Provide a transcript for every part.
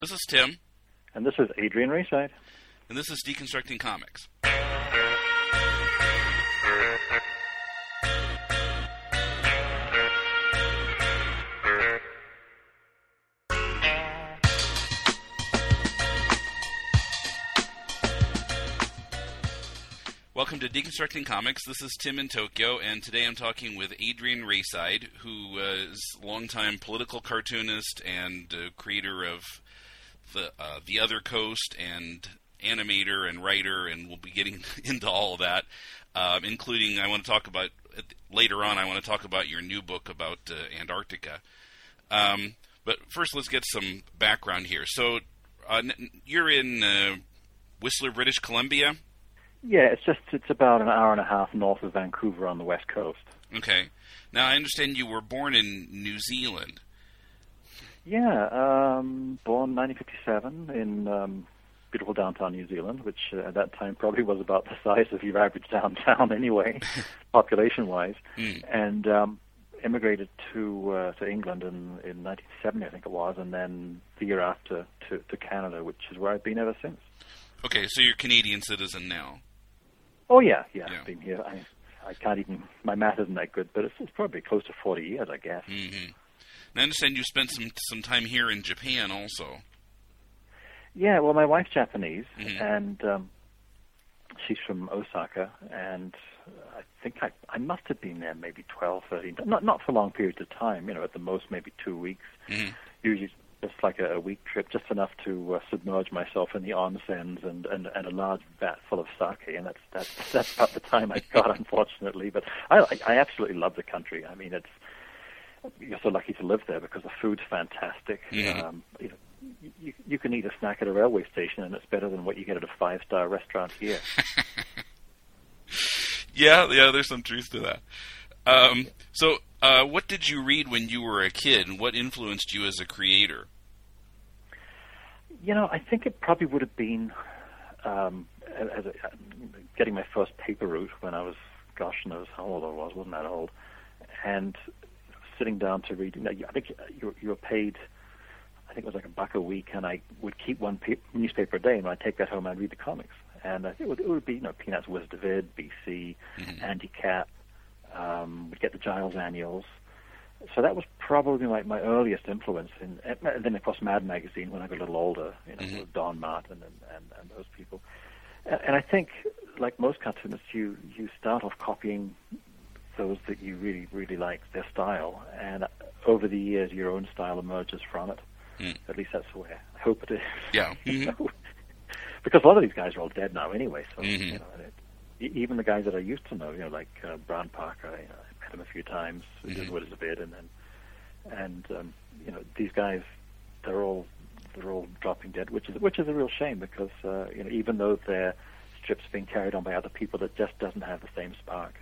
This is Tim. And this is Adrian Rayside. And this is Deconstructing Comics. Welcome to Deconstructing Comics. This is Tim in Tokyo, and today I'm talking with Adrian Rayside, who is a longtime political cartoonist and creator of The Other Coast, and animator and writer, and we'll be getting into all of that, including later on I want to talk about your new book about Antarctica. But first, let's get some background here. So, you're in Whistler, British Columbia? Yeah, it's about an hour and a half north of Vancouver on the west coast. Okay. Now, I understand you were born in New Zealand. Yeah, born 1957 in beautiful downtown New Zealand, which at that time probably was about the size of your average downtown anyway, population-wise, and immigrated to England in 1970, I think it was, and then the year after to Canada, which is where I've been ever since. Okay, so you're a Canadian citizen now. Oh, yeah. I've been here. I can't even, my math isn't that good, but it's probably close to 40 years, I guess. Mm-hmm. And I understand you spent some time here in Japan also. Yeah, well, my wife's Japanese, and she's from Osaka, and I think I must have been there maybe 12, 13, not for long periods of time, at the most maybe 2 weeks, usually just like a week trip, just enough to submerge myself in the onsens and a large vat full of sake, and that's about the time I got, unfortunately. But I absolutely love the country. I mean, you're so lucky to live there because the food's fantastic. You can eat a snack at a railway station, and it's better than what you get at a 5-star restaurant here. Yeah, there's some truth to that. So, what did you read when you were a kid, and what influenced you as a creator? I think it probably would have been getting my first paper route when I was, gosh knows how old I was, wasn't that old, and sitting down to read. I think you were paid, I think it was like $1 a week, and I would keep one newspaper a day, and I'd take that home and I'd read the comics. And I think it would be, Peanuts, Wizard of Id, BC, Andy Cap. We'd get the Giles Annuals. So that was probably my earliest influence. And then, of course, Mad Magazine when I got a little older, Don Martin and those people. And I think, like most cartoonists, you start off copying those that you really, really like, their style. And over the years, your own style emerges from it. At least that's the way I hope it is. Yeah. Because a lot of these guys are all dead now anyway. So, even the guys that I used to know, like Brown Parker, I met him a few times, did Wizard of Id, and these guys, they're all dropping dead, which is a real shame because even though their strips being carried on by other people, that just doesn't have the same spark.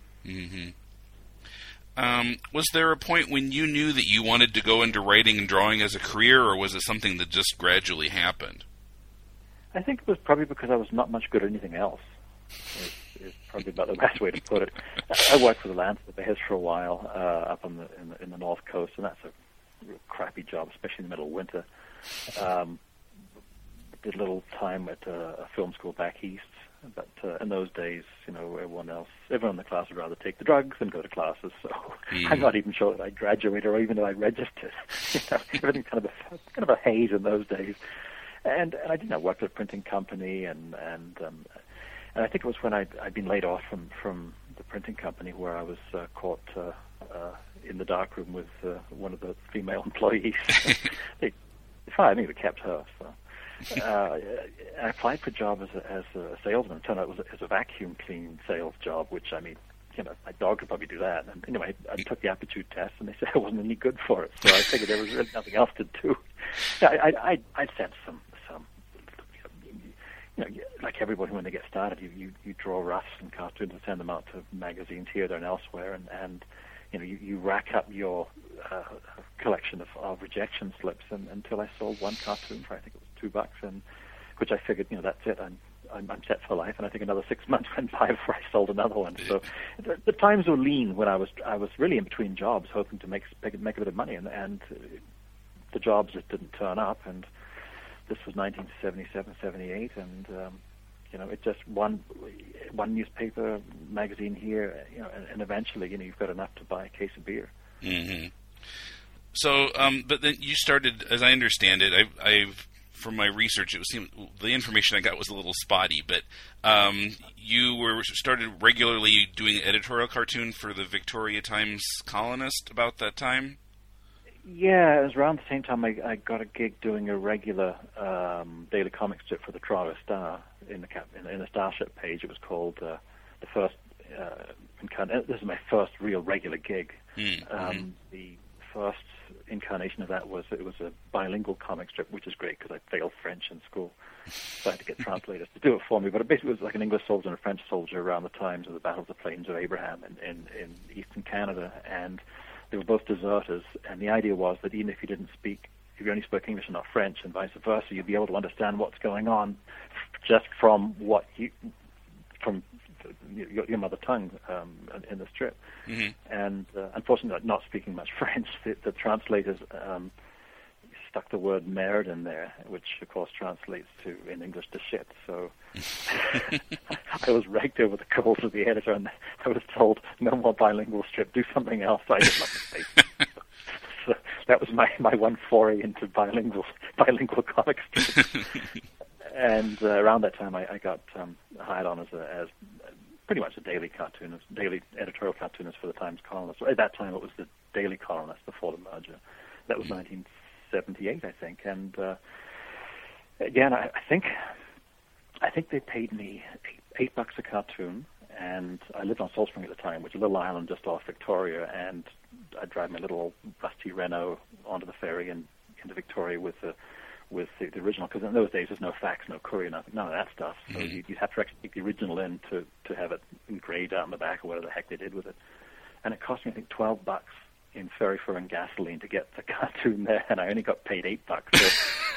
Was there a point when you knew that you wanted to go into writing and drawing as a career, or was it something that just gradually happened? I think it was probably because I was not much good at anything else. Is probably about the best way to put it. I worked for the Landscape Bears for a while up on in the North Coast, and that's a real crappy job, especially in the middle of winter. Did a little time at a film school back east, but in those days, everyone in the class would rather take the drugs than go to classes. So I'm not even sure that I graduated or even that I registered. Everything kind of a haze in those days. And I did not work at a printing company, and I think it was when I'd been laid off from the printing company where I was caught in the darkroom with one of the female employees. They fired me, but kept her. So I applied for a job as a salesman. It turned out it was a vacuum clean sales job, which, I mean, my dog could probably do that. And anyway, I took the aptitude test, and they said I wasn't any good for it. So I figured there was really nothing else to do. I'd sent some. Like everybody when they get started, you draw roughs and cartoons and send them out to magazines here, there, and elsewhere, and you rack up your collection of rejection slips until I sold one cartoon for, I think it was $2, and which I figured, that's it. I'm set for life, and I think another 6 months went by before I sold another one. So the times were lean when I was really in between jobs, hoping to make a bit of money, and the jobs just didn't turn up, and this was 1977, 78, and it just one newspaper, magazine here, and eventually, you've got enough to buy a case of beer. Mm-hmm. So, but then you started, as I understand it, I've from my research, it seemed the information I got was a little spotty, but you started regularly doing editorial cartoon for the Victoria Times Colonist about that time? Yeah, it was around the same time I got a gig doing a regular daily comic strip for the Toronto Star in the Starship page. It was called the first. This is my first real regular gig. The first incarnation of that was a bilingual comic strip, which is great because I failed French in school, so I had to get translators to do it for me. But it basically was like an English soldier and a French soldier around the times of the Battle of the Plains of Abraham in eastern Canada, and they were both deserters. And the idea was that even if you only spoke English and not French, and vice versa, you'd be able to understand what's going on just from your mother tongue in the strip. Mm-hmm. And unfortunately, not speaking much French, the translators stuck the word merde in there, which of course translates to in English to shit. So I was raked over the coals of the editor, and I was told, no more bilingual strip, do something else. I just loved the face. So that was my one foray into bilingual comic strips. And around that time, I got hired on as pretty much a daily editorial cartoonist for the Times Colonist. At that time, it was the Daily Colonist before the merger. That was 1978, I think. And again, I think they paid me $8 a cartoon, and I lived on Salt Spring at the time, which is a little island just off Victoria, and I'd drive my little rusty Renault onto the ferry and into Victoria with the original, because in those days there's no fax, no courier, none of that stuff. So you'd have to actually take the original in to have it engraved out on the back or whatever the heck they did with it. And it cost me, I think, $12 in ferry fare and gasoline to get the cartoon there, and I only got paid $8.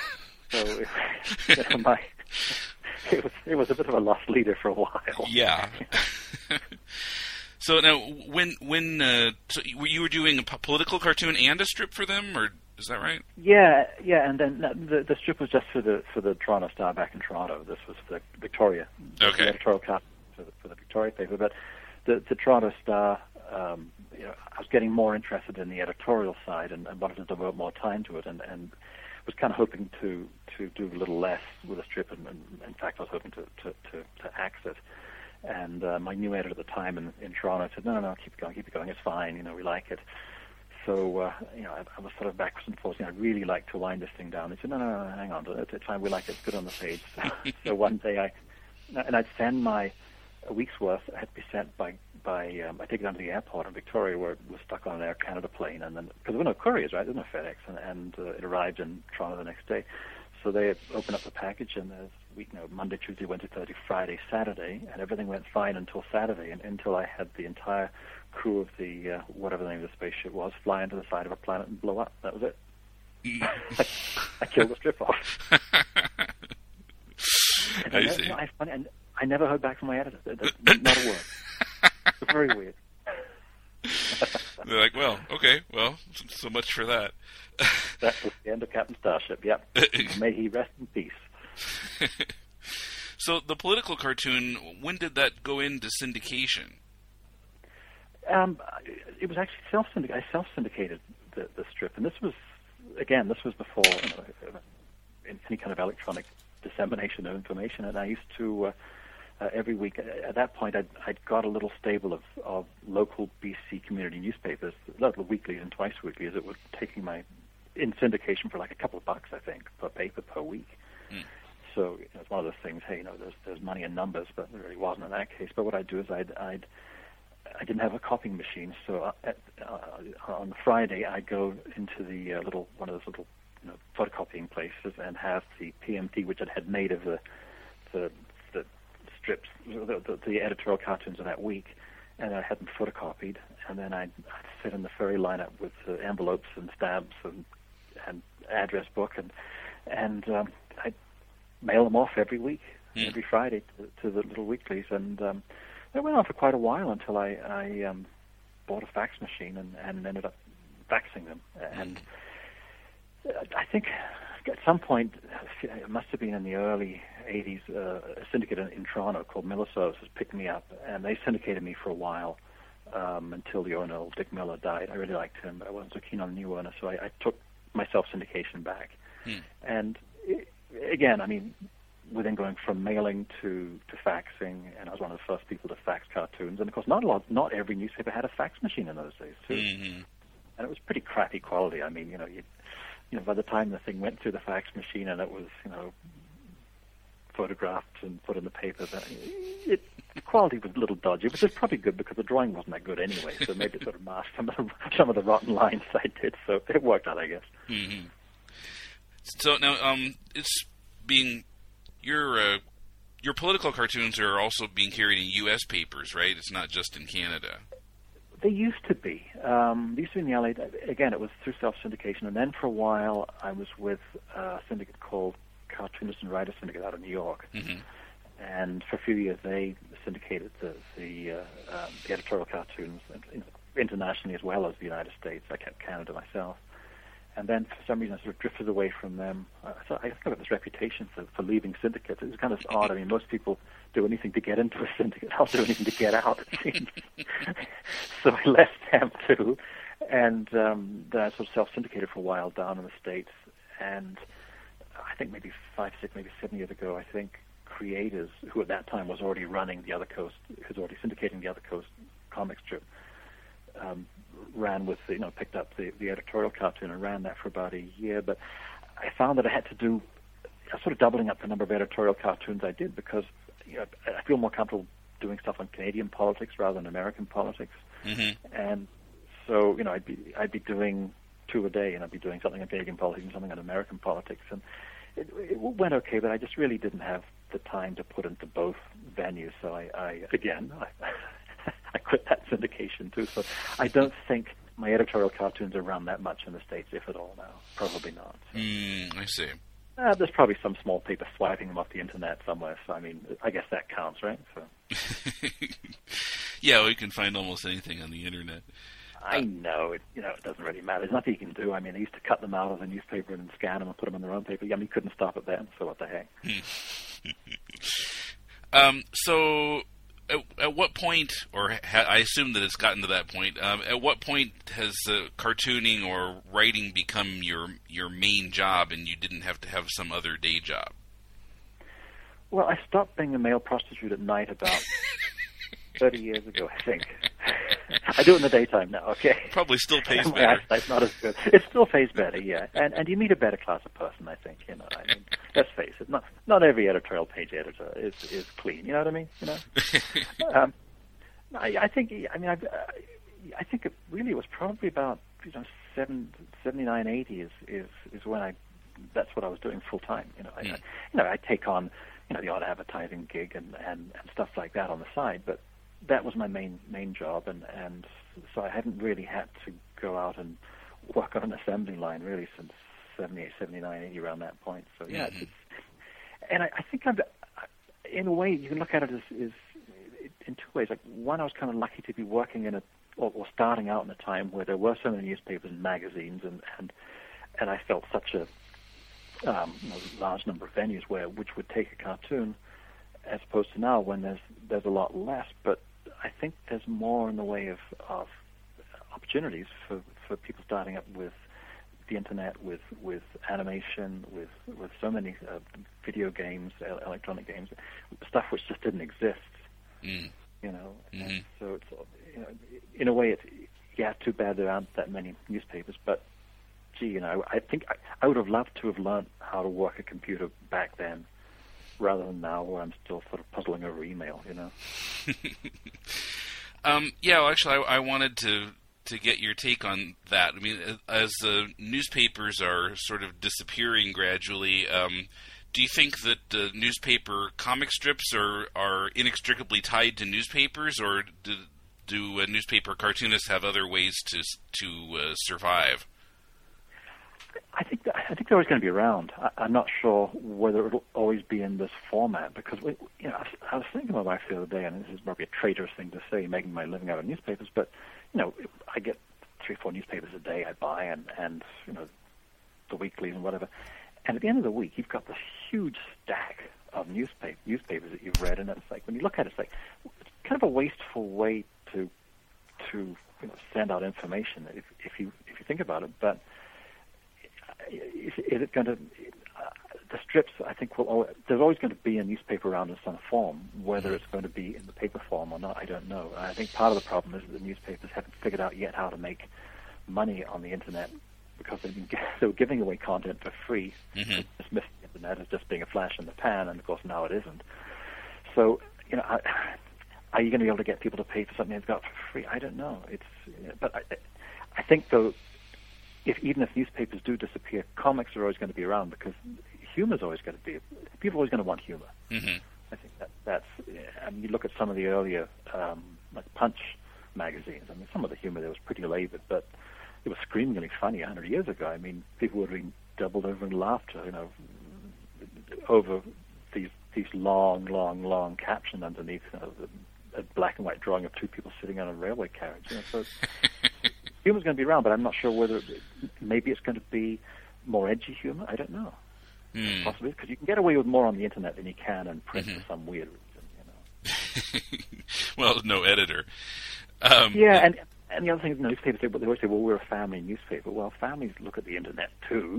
It was a bit of a lost leader for a while. Yeah. So now, when so you were doing a political cartoon and a strip for them, or is that right? Yeah, and then the strip was just for the Toronto Star back in Toronto. This was for the Victoria, the editorial cartoon for the Victoria paper. But the Toronto Star, I was getting more interested in the editorial side and wanted to devote more time to it, and was kind of hoping to do a little less with the strip, and in fact I was hoping to axe it. And my new editor at the time in Toronto said, no, keep it going, it's fine, we like it. So, I was sort of backwards and forwards. I'd really like to wind this thing down. He said, no, hang on, it's fine, we like it, it's good on the page. So one day I'd send a week's worth, it had to be sent by I take it down to the airport in Victoria, where it was stuck on an Air Canada plane, and then, because there were no couriers, right, there's no FedEx, and it arrived in Toronto the next day. So they opened up the package, and there's Monday, Tuesday, Wednesday, Thursday, Friday, Saturday, and everything went fine until Saturday, and until I had the entire crew of the whatever the name of the spaceship was fly into the side of a planet and blow up. That was it. I killed the strip off. I see. And I never heard back from my editor. Not a word. It's very weird. They're like, well, okay, so much for that. That was the end of Captain Starship, yep. May he rest in peace. So the political cartoon, when did that go into syndication? It was actually self-syndicated. I self-syndicated the strip, and this was before any kind of electronic dissemination of information, and I used to every week. At that point, I'd got a little stable of local BC community newspapers, local weeklies and twice weeklies, that were taking in syndication for like a couple of bucks, I think, per paper per week. So it's one of those things. Hey, there's money in numbers, but there really wasn't in that case. But what I'd do is I didn't have a copying machine, so on Friday I'd go into the one of those little photocopying places and have the PMT, which had made of the strips, the editorial cartoons of that week, and I had them photocopied, and then I'd sit in the ferry lineup with envelopes and stamps and address book, and I'd mail them off every week, every Friday to the little weeklies, and it went on for quite a while until I bought a fax machine and ended up faxing them. And I think at some point, it must have been in the early 80s, a syndicate in Toronto called Miller Services picked me up, and they syndicated me for a while until the owner, Dick Miller, died. I really liked him, but I wasn't so keen on the new owner, so I took my self-syndication back. And again, I mean, within going from mailing to faxing, and I was one of the first people to fax cartoons. And of course, not every newspaper had a fax machine in those days too, and it was pretty crappy quality. I mean, by the time the thing went through the fax machine and it was, photographed and put in the paper, the quality was a little dodgy, which is probably good because the drawing wasn't that good anyway. So maybe it sort of masked some of the rotten lines I did. So it worked out, I guess. Mm-hmm. So now, it's being your political cartoons are also being carried in U.S. papers, right? It's not just in Canada. They used to be. They used to be in the LA. Again, it was through self-syndication, and then for a while I was with a syndicate called Cartoonist and Writer Syndicate out of New York. Mm-hmm. And for a few years they syndicated the editorial cartoons internationally as well as the United States. I kept Canada myself. And then for some reason I sort of drifted away from them. So I got this reputation for leaving syndicates. It was kind of odd. I mean, most people do anything to get into a syndicate. I'll do anything to get out, it seems. So I left them too. And then I sort of self-syndicated for a while down in the States. And I think maybe 5, 6, maybe 7 years ago, I think Creators, who at that time was already running the Other Coast, who's already syndicating the Other Coast comic strip, ran with, picked up the editorial cartoon and ran that for about a year. But I found that I had to do sort of doubling up the number of editorial cartoons I did because I feel more comfortable doing stuff on Canadian politics rather than American politics. Mm-hmm. And so, I'd be doing 2 a day, and I'd be doing something on Canadian politics and something on American politics. And it went okay, but I just really didn't have the time to put into both venues. So I quit that syndication too. So I don't think my editorial cartoons are run that much in the States, if at all now. Probably not. So. I see. There's probably some small paper swiping them off the internet somewhere. So, I mean, I guess that counts, right? So. Yeah, we can find almost anything on the internet. I know. It doesn't really matter. There's nothing you can do. I mean, they used to cut them out of the newspaper and scan them and put them on their own paper. I mean, you couldn't stop it then, so what the heck? So, at what point, or I assume that it's gotten to that point, at what point has cartooning or writing become your main job and you didn't have to have some other day job? Well, I stopped being a male prostitute at night about 30 years ago, I think. I do it in the daytime now, okay? Probably still pays My better. eyesight's not as good. It still pays better, yeah. And you meet a better class of person, I think, I mean, let's face it. Not every editorial page editor is clean, you know what I mean? I think it really was probably about 79, 80 is when that's what I was doing full time. I take on the odd advertising gig and stuff like that on the side, but that was my main job, and so I hadn't really had to go out and work on an assembly line really since 78, 79, 80, around that point. So yeah, and I think in a way you can look at it as in 2 ways. Like, one, I was kind of lucky to be working in or starting out in a time where there were so many newspapers and magazines, and I felt such a large number of venues which would take a cartoon, as opposed to now when there's a lot less. But I think there's more in the way of opportunities for people starting up with the internet, with animation, with so many video games, electronic games, stuff which just didn't exist. And so it's in a way it's too bad there aren't that many newspapers, but gee, I think I would have loved to have learned how to work a computer back then, rather than now where I'm still sort of puzzling over email, Well, actually, I wanted to get your take on that. I mean, as newspapers are sort of disappearing gradually, do you think that newspaper comic strips are inextricably tied to newspapers, or do newspaper cartoonists have other ways to survive? I think they're always going to be around. I'm not sure whether it'll always be in this format, because I was thinking to my wife the other day, and this is probably a traitorous thing to say, making my living out of newspapers, but I get 3 or 4 newspapers a day I buy, and the weeklies and whatever, And at the end of the week, you've got this huge stack of newspapers that you've read, and it's like, when you look at it, it's like, it's kind of a wasteful way to send out information if you think about it. But is it going to? The strips, I think, there's always going to be a newspaper around in some form. Whether it's going to be in the paper form or not, I don't know. I think part of the problem is that the newspapers haven't figured out yet how to make money on the internet, because they were giving away content for free, dismissing the internet as just being a flash in the pan, and of course now it isn't. So, are you going to be able to get people to pay for something they've got for free? I don't know. But I think, though, even if newspapers do disappear, comics are always going to be around, because humor is always going to be. People are always going to want humor. Mm-hmm. I think that's. I mean, you look at some of the earlier, like Punch magazines. I mean, some of the humor there was pretty labored, but it was screamingly funny 100 years ago. I mean, people would have been doubled over in laughter, over these long captions underneath a black and white drawing of two people sitting on a railway carriage. So humor's going to be around, but I'm not sure whether maybe it's going to be more edgy humor. I don't know. Possibly, because you can get away with more on the internet than you can in print for some weird reason. Well, no editor. Yeah, and the other thing is, newspapers they always say, well, we're a family newspaper. Well, families look at the internet too,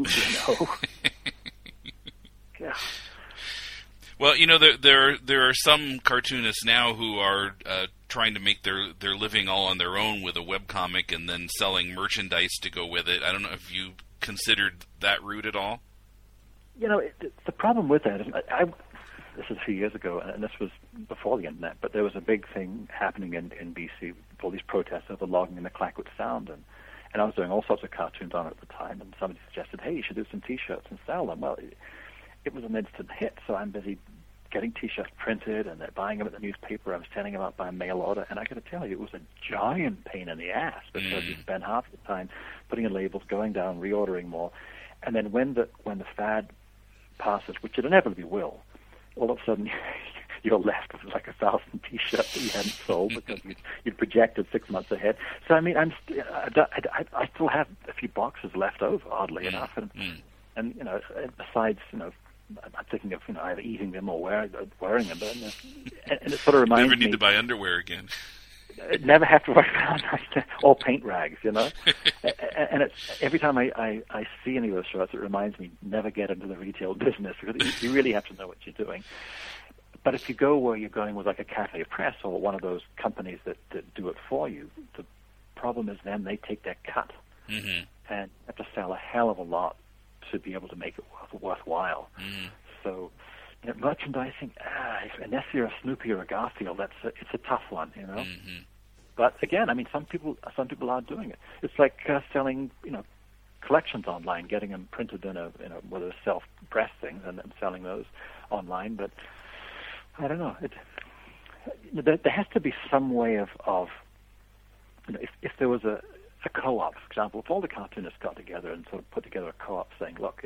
Yeah. Well, there are some cartoonists now who are trying to make their living all on their own with a webcomic and then selling merchandise to go with it. I don't know if you considered that route at all. The problem with that is, this is a few years ago, and this was before the internet, but there was a big thing happening in BC, all these protests over logging in the Clayoquot Sound, and I was doing all sorts of cartoons on it at the time, and somebody suggested, hey, you should do some T-shirts and sell them. Well, it was an instant hit, so I'm busy getting T-shirts printed, and they're buying them at the newspaper. I'm sending them out by mail order, and I got to tell you, it was a giant pain in the ass, because you spend half the time putting in labels, going down, reordering more, and then when the fad passes, which it inevitably will, all of a sudden you're left with like 1,000 T-shirts that you hadn't sold because you'd projected 6 months ahead. So I mean, I still have a few boxes left over, oddly enough, and besides, I'm thinking of either eating them or wearing them, and it sort of reminds me. Never need to buy underwear again. Never have to worry about or paint rags, And it's every time I see any of those shirts, it reminds me, never get into the retail business, because you really have to know what you're doing. But if you go where you're going with like a Cafe Press or one of those companies that do it for you, the problem is then they take their cut, and you have to sell a hell of a lot to be able to make it worthwhile. So merchandising, unless you're a Snoopy or a Garfield, it's a tough one, But again, I mean, some people are doing it. It's like selling, collections online, getting them printed in a whether self-press things and then selling those online. But I don't know. There has to be some way of if there was a co-op, for example, if all the cartoonists got together and sort of put together a co-op saying, look,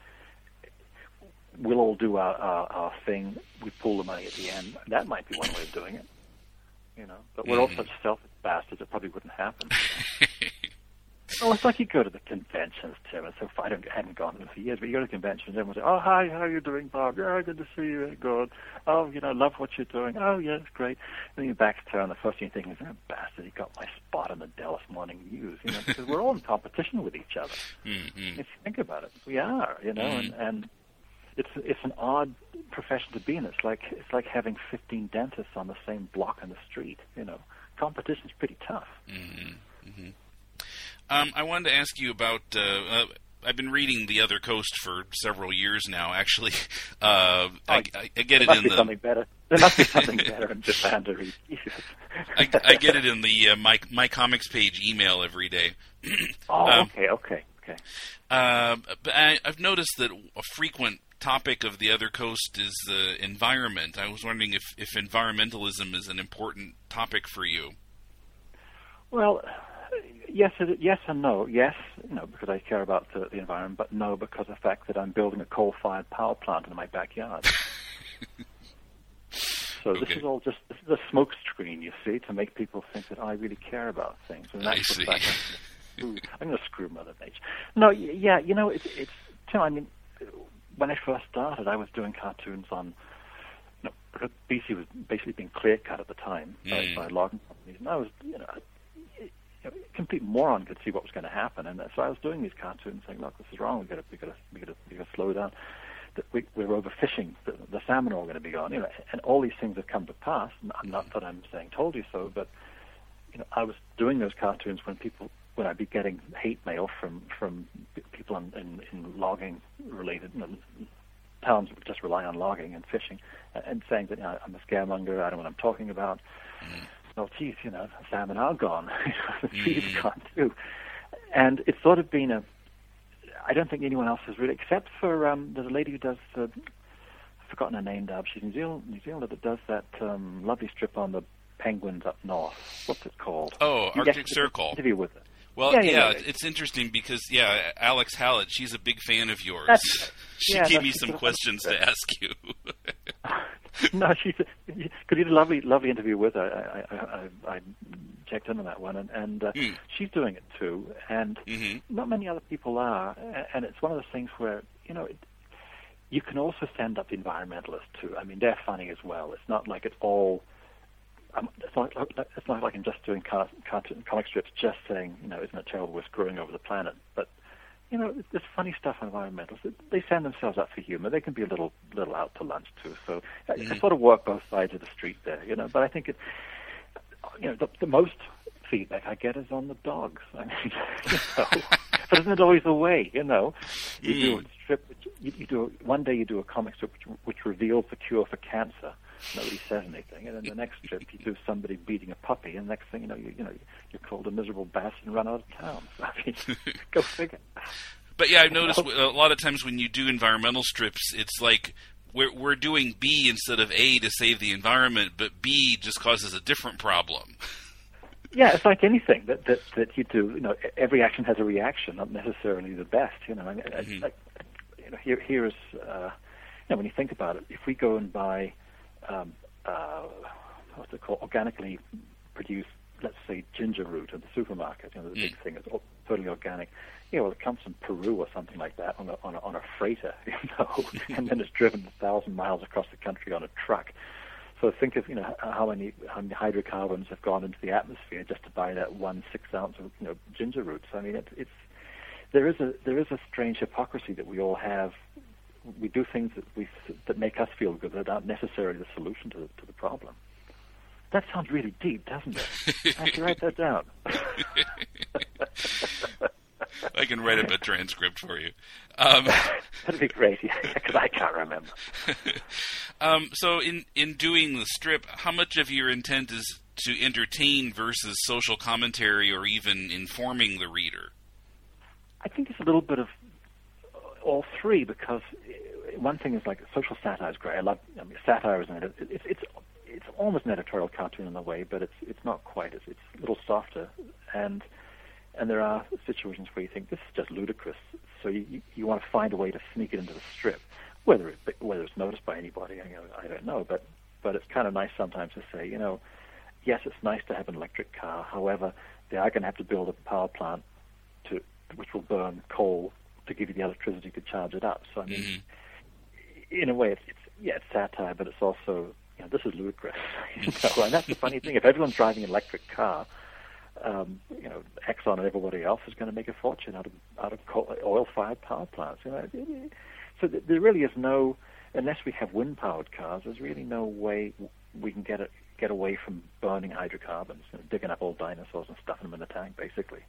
we'll all do our thing, we pull the money at the end. That might be one way of doing it, But we're all such selfish bastards, it probably wouldn't happen. Oh, it's like you go to the conventions, Tim, and so far I haven't gone to them for years, but you go to conventions and everyone says, oh, hi, how are you doing, Bob? Yeah, good to see you, good. Oh, love what you're doing. Oh, yes, great. And then your back's turned, the first thing you think is, oh, bastard, he got my spot in the Dallas Morning News, because we're all in competition with each other. If you think about it, we are, and it's an odd profession to be in. It's like having 15 dentists on the same block in the street. Competition's pretty tough. I wanted to ask you about. I've been reading The Other Coast for several years now. Actually, I get it in the. Something better. There must be something better in Japan to read. I get it in the my comics page email every day. Okay. But I've noticed that a frequent topic of The Other Coast is the environment. I was wondering if environmentalism is an important topic for you. Well, yes and no. Yes, because I care about the environment, but no, because of the fact that I'm building a coal-fired power plant in my backyard. So this is all this is a smoke screen, you see, to make people think that I really care about things. And that's I see. I'm going to screw Mother Nature. No, yeah, it's Tim, I mean, when I first started, I was doing cartoons on, because BC was basically being clear-cut at the time by logging companies, and I was, a complete moron could see what was going to happen, and so I was doing these cartoons saying, "Look, this is wrong. We got to slow down. That we're overfishing. The salmon are all going to be gone." And all these things have come to pass. Not that I'm saying "told you so," but I was doing those cartoons when I'd be getting hate mail from people in logging related towns that just rely on logging and fishing, and saying that I'm a scaremonger. I don't know what I'm talking about. Oh, geez, salmon are gone. The trees are gone too. And it's sort of been I don't think anyone else has really, except for there's a lady who does, I've forgotten her name now, she's New Zealander that does that lovely strip on the penguins up north. What's it called? Oh, Arctic Circle. Interview with her. Well, yeah, it's interesting because, Alex Hallett, she's a big fan of yours. She gave me some questions to ask you. No, because you did a lovely interview with her. I checked in on that one, and she's doing it too, and not many other people are. And it's one of those things where you can also send up environmentalists too. I mean, they're funny as well. It's not like it's all. It's not like I'm just doing comic strips, just saying, isn't it terrible we're screwing over the planet? But there's funny stuff on environmentalists. They send themselves up for humor. They can be a little out to lunch too. So I sort of work both sides of the street there, But I think the most feedback I get is on the dogs. I mean, but isn't it always the way? You do a strip. One day you do a comic strip which reveals the cure for cancer. Nobody says anything, and then the next strip you do somebody beating a puppy, and the next thing you're called a miserable bastard and run out of town. So, I mean, go figure. But I've noticed a lot of times when you do environmental strips, it's like we're doing B instead of A to save the environment, but B just causes a different problem. Yeah, it's like anything that you do. Every action has a reaction, not necessarily the best. Here is when you think about it, if we go and buy what's it called, organically produced, let's say, ginger root at the supermarket. The big thing is totally organic. Well, it comes from Peru or something like that on a freighter, and then it's driven 1,000 miles across the country on a truck. So think of how many hydrocarbons have gone into the atmosphere just to buy that 1 6 ounce of ginger root. So I mean, there is a strange hypocrisy that we all have. We do things that make us feel good that aren't necessarily the solution to the problem. That sounds really deep, doesn't it? I should write that down. I can write up a transcript for you. That'd be great, because I can't remember. So in doing the strip, how much of your intent is to entertain versus social commentary or even informing the reader? I think it's a little bit of all three, because one thing is like social satire is great. Satire is it's almost an editorial cartoon in a way, but it's not quite. It's a little softer, and there are situations where you think this is just ludicrous. So you want to find a way to sneak it into the strip, whether it's noticed by anybody, I don't know. But it's kind of nice sometimes to say, yes, it's nice to have an electric car. However, they are going to have to build a power plant which will burn coal to give you the electricity to charge it up. So I mean, in a way, it's satire, but it's also this is ludicrous. And that's the funny thing. If everyone's driving an electric car, Exxon and everybody else is going to make a fortune out of oil-fired power plants. So there really is no, unless we have wind-powered cars, there's really no way we can get away from burning hydrocarbons, digging up old dinosaurs and stuffing them in the tank, basically.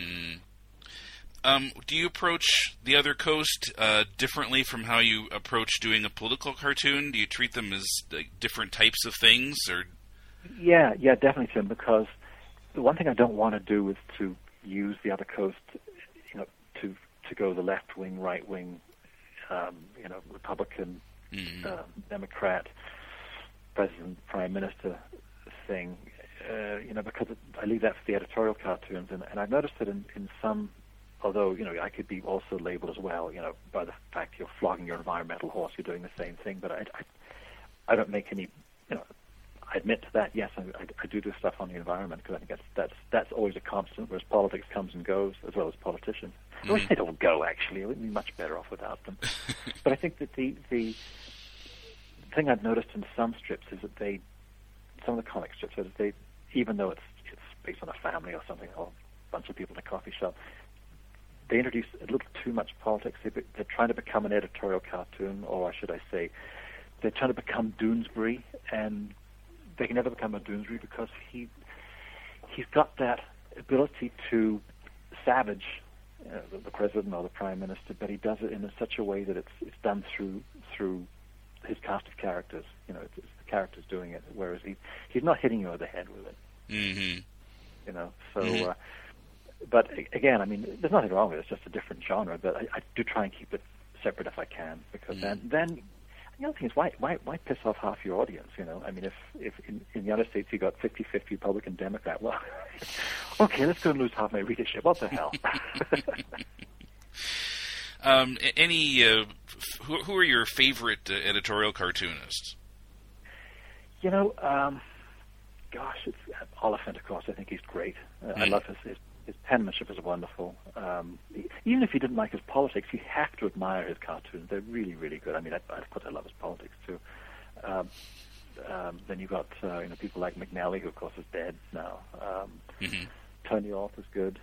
Do you approach the other coast differently from how you approach doing a political cartoon? Do you treat them as different types of things, or? Yeah, definitely, Tim. Because the one thing I don't want to do is to use the other coast, to go the left wing, right wing, Republican, Democrat, president, prime minister thing, because I leave that for the editorial cartoons, and I've noticed that in some. Although, I could be also labeled as well, by the fact you're flogging your environmental horse, you're doing the same thing. But I don't make any, admit to that. Yes, I do stuff on the environment because I think that's always a constant, whereas politics comes and goes, as well as politicians. I wish they don't go, actually. We'd be much better off without them. But I think that the thing I've noticed in some strips is that some of the comic strips, is they, even though it's based on a family or something, or a bunch of people in a coffee shop, they introduce a little too much politics. They're trying to become an editorial cartoon, or should I say, they're trying to become Doonesbury, and they can never become a Doonesbury because he's got that ability to savage the president or the prime minister, but he does it in such a way that it's done through his cast of characters. It's the characters doing it, whereas he's not hitting you over the head with it. Mm-hmm. So. But again, I mean, there's nothing wrong with it. It's just a different genre. But I do try and keep it separate if I can, because then the other thing is why piss off half your audience? I mean, if in the United States you got 50-50 Republican Democrat, well, okay, let's go and lose half my readership. What the hell? Who are your favorite editorial cartoonists? Gosh, it's Oliphant, of course. I think he's great. I love his penmanship is wonderful. Even if you didn't like his politics, you have to admire his cartoons. They're really, really good. I mean, of course, I love his politics too. Then you've got people like McNally, who of course is dead now. Tony Ault is good.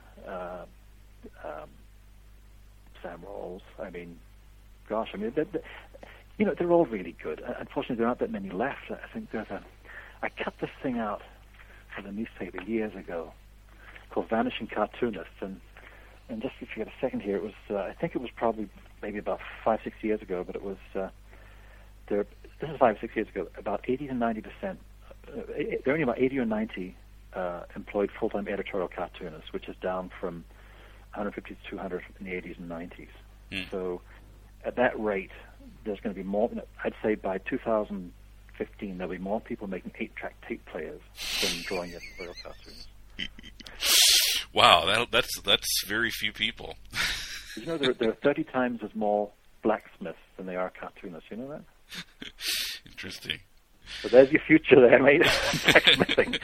Sam Rawls. I mean, gosh, I mean, they're all really good. Unfortunately, there aren't that many left. I think I cut this thing out for the newspaper years ago, called Vanishing Cartoonists, and just if you get a second here, it was I think it was probably maybe about 5-6 years ago, but it was this is 5 or 6 years ago. About 80 to 90%, there are only about 80 or 90 employed full-time editorial cartoonists, which is down from 150 to 200 in the 80s and 90s. So at that rate, there's going to be more. I'd say by 2015, there'll be more people making 8-track tape players than drawing editorial cartoons. Wow, that's very few people. There are 30 times as more blacksmiths than there are cartoonists. You know that? Interesting. So there's your future there, mate. Blacksmithing.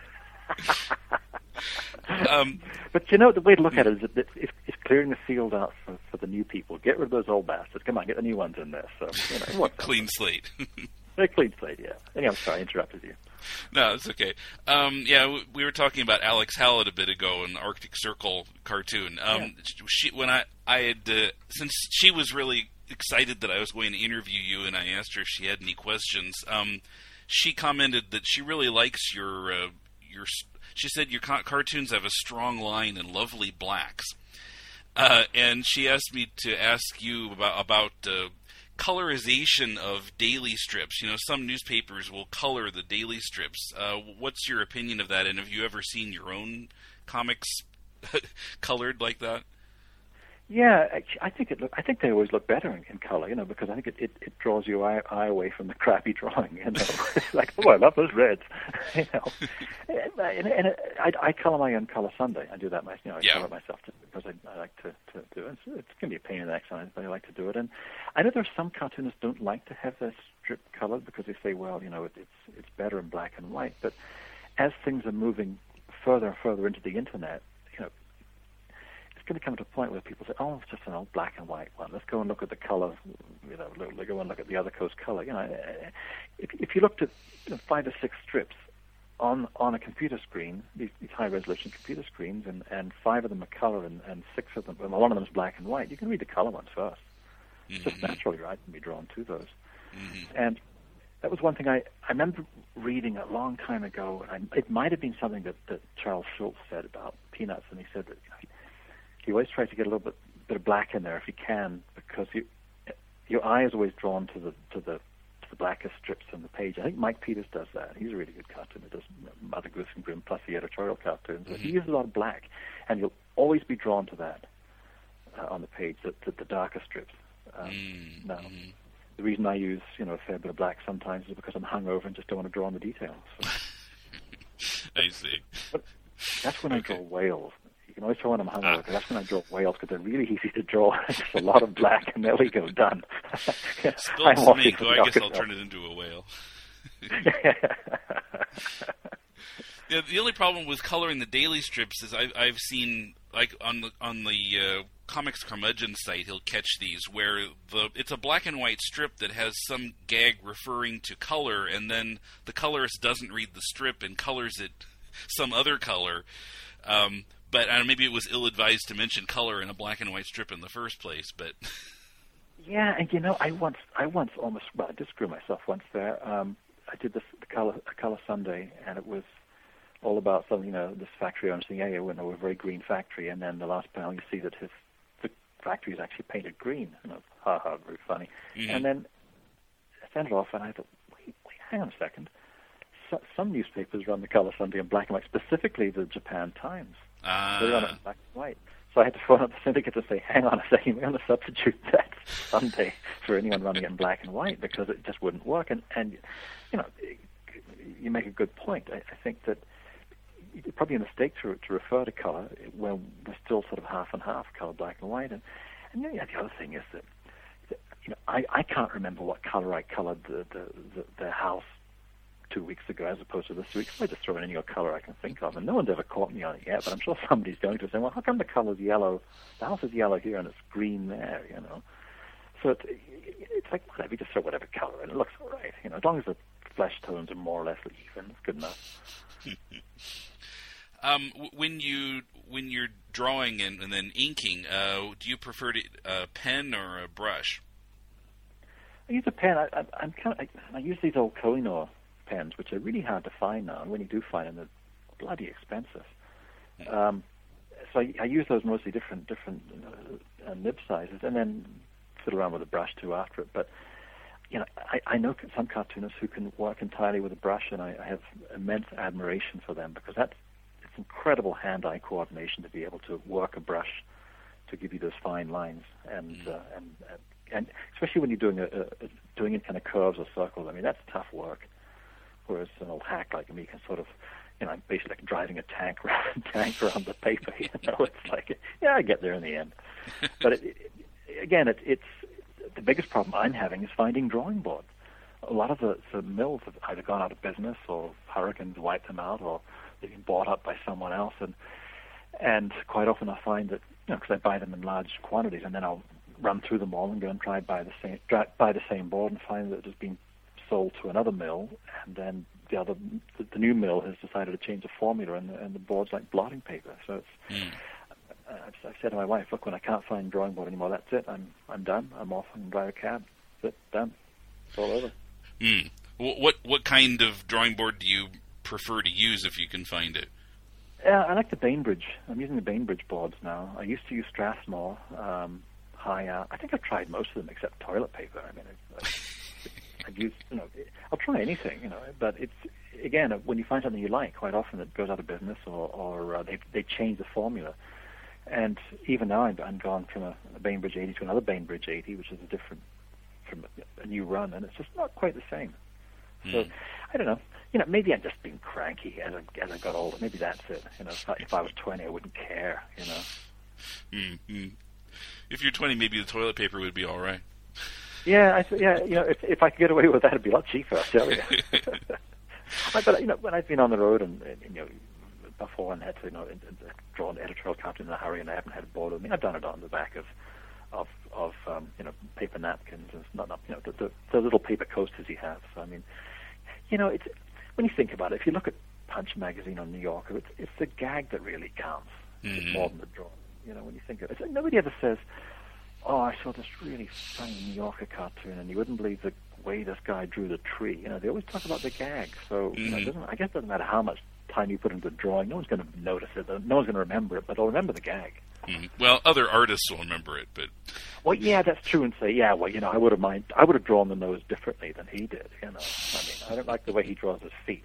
But the way to look at it is that it's clearing the field out for the new people. Get rid of those old bastards. Come on, get the new ones in there. So clean slate. A clean slate, yeah. Anyway, I'm sorry, I interrupted you. No, it's okay. We were talking about Alex Hallett a bit ago in the Arctic Circle cartoon. Since she was really excited that I was going to interview you, and I asked her if she had any questions, she commented that she really likes your. She said your cartoons have a strong line and lovely blacks, and she asked me to ask you about colorization of daily strips. Some newspapers will color the daily strips. What's your opinion of that? And have you ever seen your own comics colored like that? Yeah, I think they always look better in color, because I think it draws your eye away from the crappy drawing. It's like, I love those reds. And I color my own color Sunday. I do that myself. I color it myself because I like to do it. It's going to be a pain in the neck, but I like to do it. And I know there are some cartoonists don't like to have their strip colored because they say, it's better in black and white. But as things are moving further and further into the internet, it's going to come to a point where people say, it's just an old black and white one. Let's go and look at the color, go and look at the other coast color. If you looked at 5 or 6 strips on a computer screen, these high-resolution computer screens, and 5 of them are color and 6 of them, one of them is black and white, you can read the color ones first. It's just naturally right to be drawn to those. And that was one thing I remember reading a long time ago, and it might have been something that Charles Schulz said about Peanuts, and he said that he always tries to get a little bit of black in there if you can, because your eye is always drawn to the blackest strips on the page. I think Mike Peters does that. He's a really good cartoon. He does Mother Goose and Grimm plus the editorial cartoons. But he uses a lot of black, and you'll always be drawn to that on the page, the darker strips. Now, the reason I use a fair bit of black sometimes is because I'm hungover and just don't want to draw on the details. So. I see. But that's when I draw whales. You can always tell when I'm hungover, because that's when I draw whales, because they're really easy to draw. Just a lot of black, and there we go, done. Spill some ink, I guess I'll turn it into a whale. Yeah, the only problem with coloring the daily strips is I've seen, like, on the Comics Curmudgeon site, he'll catch these where it's a black and white strip that has some gag referring to color, and then the colorist doesn't read the strip and colors it some other color. But maybe it was ill-advised to mention color in a black and white strip in the first place. But yeah, and I once almost, well, I did screw myself once there. I did a color Sunday, and it was all about something, this factory owner saying, yeah, we're a very green factory, and then the last panel you see that the factory is actually painted green. And I was, very funny. Mm-hmm. And then I sent it off, and I thought, wait, hang on a second. Some newspapers run the color Sunday in black and white, specifically the Japan Times. They run it in black and white. So I had to phone up the syndicate to say, hang on a second, we're going to substitute that Sunday for anyone running it in black and white, because it just wouldn't work. And you make a good point. I think that it's probably a mistake to refer to color when we're still sort of half and half, color black and white. And the other thing is that I can't remember what color I colored the house 2 weeks ago as opposed to this week. So I just throw in any color I can think of, and no one's ever caught me on it yet. But I'm sure somebody's going to say, well, how come the color's yellow? The house is yellow here and it's green there, So it's like, whatever, you just throw whatever color and it looks all right. As long as the flesh tones are more or less even, it's good enough. When you're drawing and then inking, do you prefer a pen or a brush? I use a pen. I use these old Kohinoor pens, which are really hard to find now. And when you do find them, they're bloody expensive. So I use those mostly different nib sizes, and then fiddle around with a brush too after it. But I know some cartoonists who can work entirely with a brush, and I have immense admiration for them, because it's incredible hand-eye coordination to be able to work a brush to give you those fine lines, and especially when you're doing it kind of curves or circles. I mean, that's tough work. Whereas an old hack like me can sort of, I'm basically like driving a tank around the paper. It's like, I get there in the end. But it's the biggest problem I'm having is finding drawing boards. A lot of the mills have either gone out of business, or hurricanes wiped them out, or they've been bought up by someone else. And quite often I find that, because I buy them in large quantities, and then I'll run through them all and go and try buy the same board, and find that it's been sold to another mill, and then the new mill has decided to change the formula, and the board's like blotting paper. So it's I've said to my wife, look, when I can't find drawing board anymore, that's it. I'm done. I'm off and drive a cab. That's it. Done. It's all over. What kind of drawing board do you prefer to use if you can find it? I like the Bainbridge. I'm using the Bainbridge boards now. I used to use Strathmore, Hi-Art. I think I've tried most of them except toilet paper. I mean, I've used, I'll try anything, but it's, again, when you find something you like, quite often it goes out of business, or they change the formula. And even now I'm gone from a Bainbridge 80 to another Bainbridge 80, which is from a new run, and it's just not quite the same. So, I don't know. Maybe I'm just being cranky as I got older. Maybe that's it. If I was 20, I wouldn't care, If you're 20, maybe the toilet paper would be all right. Yeah, if I could get away with that, it'd be a lot cheaper, I'll tell you. But, when I've been on the road and before and had to, draw an editorial cartoon in a hurry, and I haven't had a board with me, I've done it on the back of paper napkins, and the little paper coasters you have. So, I mean, it's, when you think about it, if you look at Punch magazine on New Yorker, it's the gag that really counts. It's more than the drawing. When you think of it, nobody ever says, oh, I saw this really funny New Yorker cartoon, and you wouldn't believe the way this guy drew the tree. They always talk about the gag. So I guess it doesn't matter how much time you put into the drawing. No one's going to notice it. No one's going to remember it, but they'll remember the gag. Well, other artists will remember it, but... Well, yeah, that's true, and say, I would have drawn the nose differently than he did, I mean, I don't like the way he draws his feet.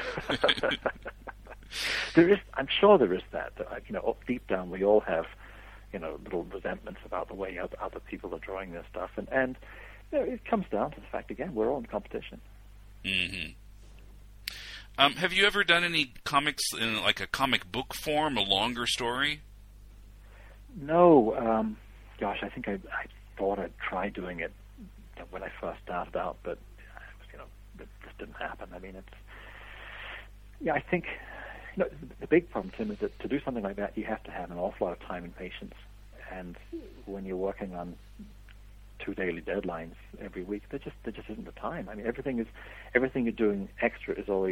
I'm sure there is that, deep down we all have, little resentments about the way other people are drawing their stuff, and it comes down to the fact, again, we're all in competition. Mm-hmm. Have you ever done any comics in like a comic book form, a longer story? No. Gosh, I think I thought I'd try doing it when I first started out, but I was, just didn't happen. I mean, I think the big problem, Tim, is that to do something like that, you have to have an awful lot of time and patience. And when you're working on 2 daily deadlines every week, there just isn't the time. I mean, everything you're doing extra is always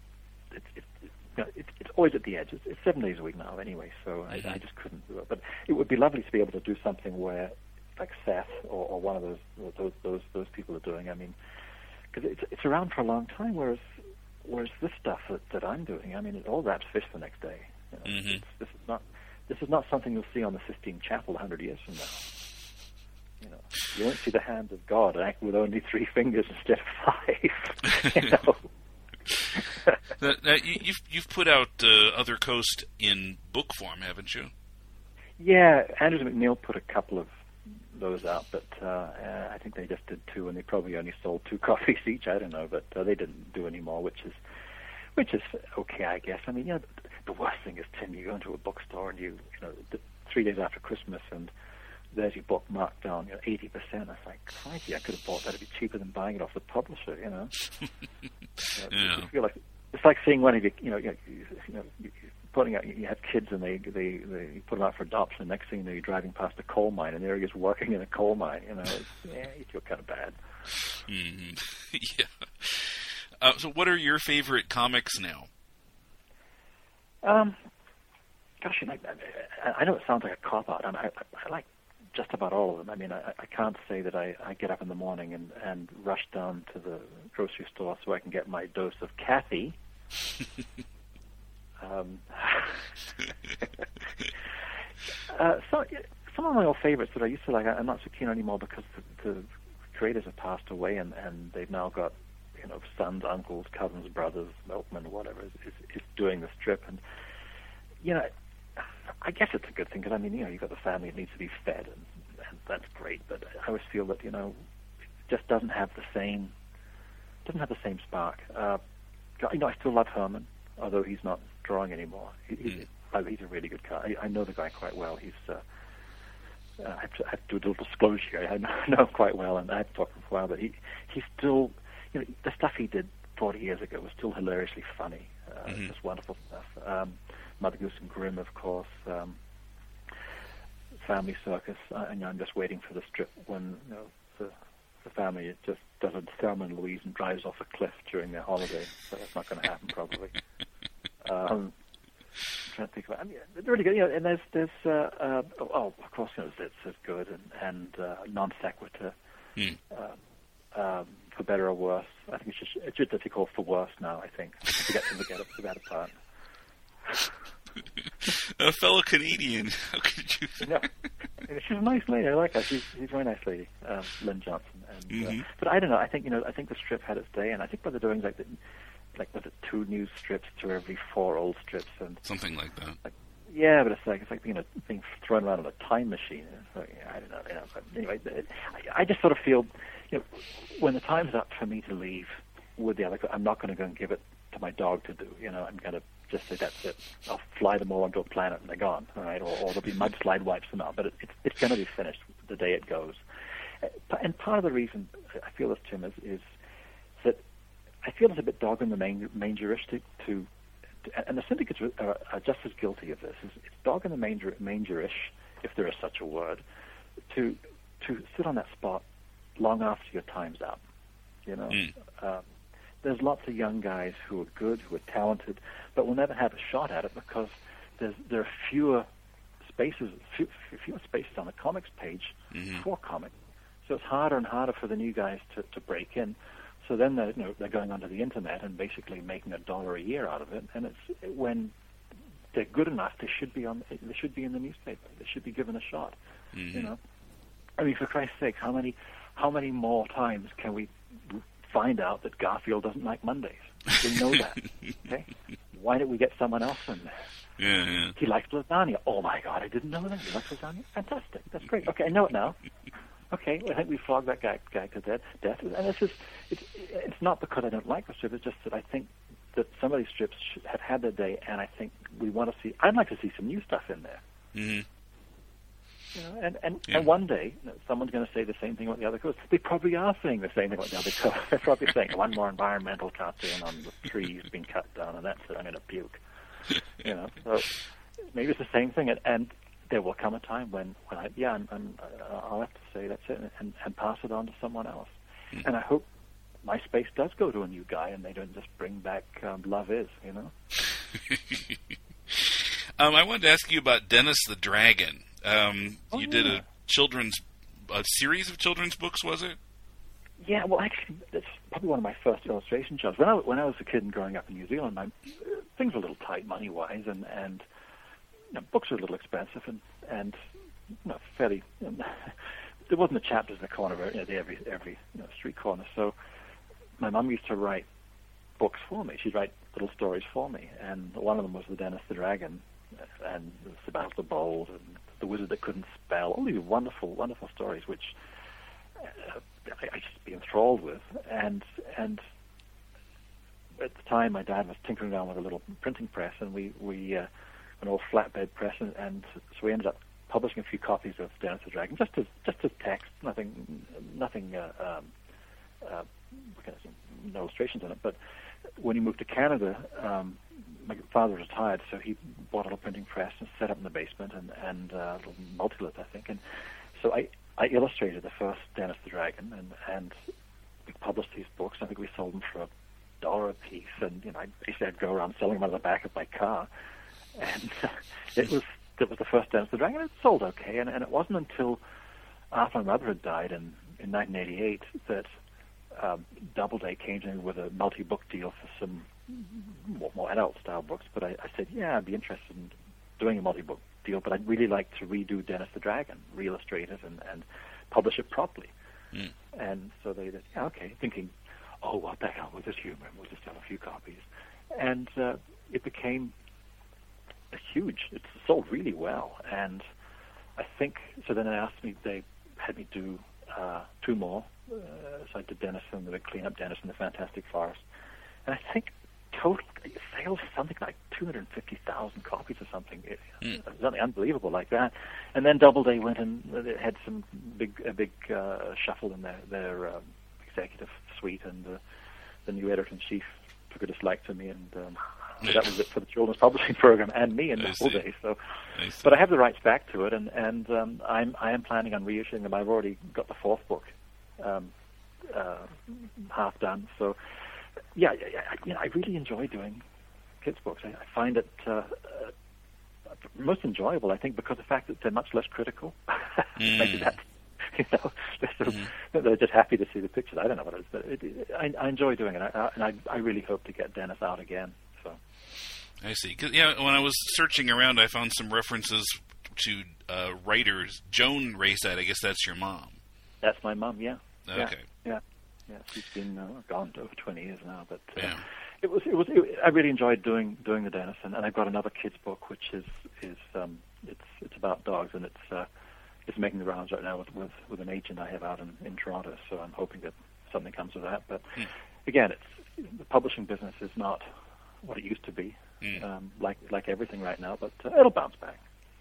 it's always at the edge. It's 7 days a week now anyway, so I just couldn't do it. But it would be lovely to be able to do something where, like Seth or one of those people are doing. I mean, because it's around for a long time, whereas this stuff that I'm doing, I mean, it all wraps fish the next day. This is not something you'll see on the Sistine Chapel 100 years from now. You won't see the hand of God act with only 3 fingers instead of 5. Now, you've put out Other Coast in book form, haven't you? Yeah, Andrews McNeil put a couple of those out, but I think they just did 2, and they probably only sold 2 copies each. I don't know, but they didn't do any more, which is okay, I guess. I mean, the worst thing is, Tim, you go into a bookstore and you 3 days after Christmas, and there's your book marked down, 80%. I was like, crikey, I could have bought that. It'd be cheaper than buying it off the publisher, Yeah. You feel like it's like seeing one of you putting out. You have kids and they put them out for adoption. The next thing you know, you're driving past a coal mine, and there he is working in a coal mine. You feel kind of bad. Mm-hmm. Yeah. So, what are your favorite comics now? Gosh, I know it sounds like a cop-out. I like just about all of them. I mean, I can't say that I get up in the morning and rush down to the grocery store so I can get my dose of Kathy. So some of my old favorites that I used to like, I'm not so keen anymore because the creators have passed away, and they've now got sons, uncles, cousins, brothers, milkmen, whatever is doing the strip, and I guess it's a good thing because I mean you've got the family that needs to be fed, and that's great. But I always feel that it just doesn't have the same spark. I still love Herman, although he's not drawing anymore. He's a really good guy. I know the guy quite well. He's I have to do a little disclosure here. I know him quite well, and I've talked to him for a while. But he's still the stuff he did 40 years ago was still hilariously funny. Just wonderful stuff. Mother Goose and Grimm, of course, Family Circus. I'm just waiting for the strip when the family just does a Thelma and Louise and drives off a cliff during their holiday. So that's not going to happen probably. I'm trying to think about. I mean, they're really good. And there's of course, it's good and Non Sequitur. For better or worse, I think it should be called For Worse now. I think to forget that part. A fellow Canadian. How could you? She's a nice lady. I like her. She's a very nice lady, Lynn Johnson. And, but I don't know. I think I think the strip had its day, and I think what they're doing is like was it 2 new strips to every 4 old strips, and something like that. But it's like being thrown around in a time machine. So, I don't know. But anyway, I just sort of feel when the time's up for me to leave with the other, I'm not going to go and give it to my dog to do. I'm going to just say that's it. I'll fly them all onto a planet and they're gone, all right? Or there'll be mudslide wipes them out. But it's going to be finished the day it goes. And part of the reason I feel this, Tim, is that I feel it's a bit dog in the manger-ish to and the syndicates are just as guilty of this. It's dog in the manger-ish, if there is such a word, to sit on that spot long after your time's up. There's lots of young guys who are good, who are talented, but will never have a shot at it because there are fewer spaces on the comics page for comics. So it's harder and harder for the new guys to break in. So then they're going onto the internet and basically making $1 a year out of it. And it's when they're good enough, they should be in the newspaper. They should be given a shot. I mean, for Christ's sake, how many more times can we find out that Garfield doesn't like Mondays? We know that. Okay, why don't we get someone else in there? Yeah. He likes lasagna. Oh my God, I didn't know that. He likes lasagna. Fantastic. That's great. Okay, I know it now. Okay, I think we flogged that guy to death. And it's not because I don't like the strip. It's just that I think that some of these strips have had their day, and I think we want to see. I'd like to see some new stuff in there. And one day, someone's going to say the same thing about the other coast. They probably are saying the same thing about the other coast. They're probably saying, one more environmental cartoon on the trees being cut down, and that's it, I'm going to puke. So maybe it's the same thing. And there will come a time when I'll have to say that's it and pass it on to someone else. And I hope MySpace does go to a new guy and they don't just bring back Love Is, I wanted to ask you about Dennis the Dragon. You did a series of children's books, was it? Yeah, well, actually, that's probably one of my first illustration jobs. When I was a kid and growing up in New Zealand, things were a little tight money-wise, and books were a little expensive, and fairly. There wasn't a chapters in the corner of every street corner. So my mum used to write books for me. She'd write little stories for me, and one of them was the Dennis the Dragon, and the Battle of the Bowls, and the Wizard That Couldn't Spell. All these wonderful, wonderful stories, which I just be enthralled with. And at the time, my dad was tinkering around with a little printing press, and we an old flatbed press, and so we ended up publishing a few copies of Dennis the Dragon, just as text, nothing, no illustrations in it. But when he moved to Canada, my father was retired, so he bought a little printing press and set up in the basement, and a little multilit, I think. And so I illustrated the first Dennis the Dragon, and we published these books. I think we sold them for $1 a piece, and basically I'd go around selling them out of the back of my car. And it was the first Dennis the Dragon. It sold okay, and it wasn't until after my mother had died in 1988 that Doubleday came to me with a multi-book deal for some more adult-style books. But I said, yeah, I'd be interested in doing a multi-book deal, but I'd really like to redo Dennis the Dragon, re-illustrate it, and publish it properly. And so they said, yeah, okay, thinking, oh, what the hell with this humor? We'll just sell a few copies. And it became huge. It sold really well, and I think so. Then they had me do 2 more. So I did Dennis and the Clean Up Dennis and the Fantastic Forest, and I think total sales something like 250,000 copies or something. It was something unbelievable like that. And then Doubleday went and they had some big shuffle in their executive suite, and the new editor-in-chief took a dislike to me, and that was it for the children's publishing program and me in the whole day. So, but I have the rights back to it, and I am planning on reissuing them. I've already got the 4th book half done. So, yeah, I really enjoy doing kids' books. I find it most enjoyable, I think, because of the fact that they're much less critical. Maybe that. They're just happy to see the pictures. I don't know what it is, but I enjoy doing it, and I really hope to get Dennis out again. So I see. 'Cause, when I was searching around, I found some references to writers. Joan Rayside, I guess that's your mom. That's my mom. Yeah. Okay. Yeah. She's been gone over 20 years now, but it was. I really enjoyed doing the Dennis, and I've got another kids book, which is it's about dogs, and it's making the rounds right now with an agent I have out in Toronto. So I'm hoping that something comes of that. But again, the publishing business is not what it used to be, like everything right now. But it'll bounce back.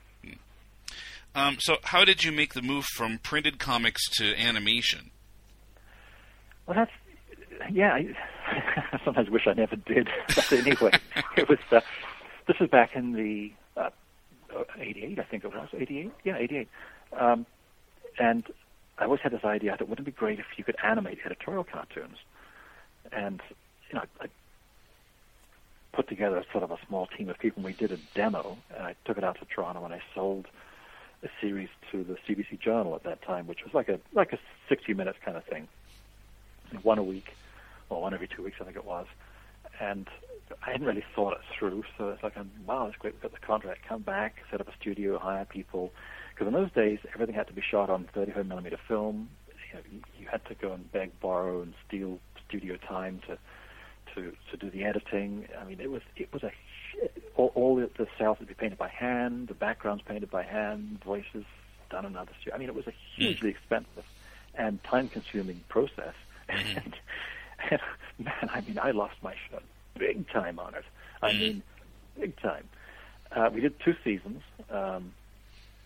So how did you make the move from printed comics to animation? Well, I sometimes wish I never did. But anyway, it was. This is back in the 88, I think it was. 88? Yeah, 88. And I always had this idea that wouldn't it be great if you could animate editorial cartoons? And I put together sort of a small team of people, and we did a demo, and I took it out to Toronto, and I sold a series to the CBC Journal at that time, which was like a 60 minutes kind of thing, one a week, or one every 2 weeks, I think it was. And I hadn't really thought it through, so it's like, wow, that's great, we've got the contract, come back, set up a studio, hire people. Because in those days, everything had to be shot on 35mm film. You had to go and beg, borrow, and steal studio time to do the editing. I mean, it was all the cells would be painted by hand, the backgrounds painted by hand, voices done in another studio. I mean, it was a hugely expensive and time-consuming process. And man, I mean, I lost my shit big time on it. I mean, big time. We did 2 seasons.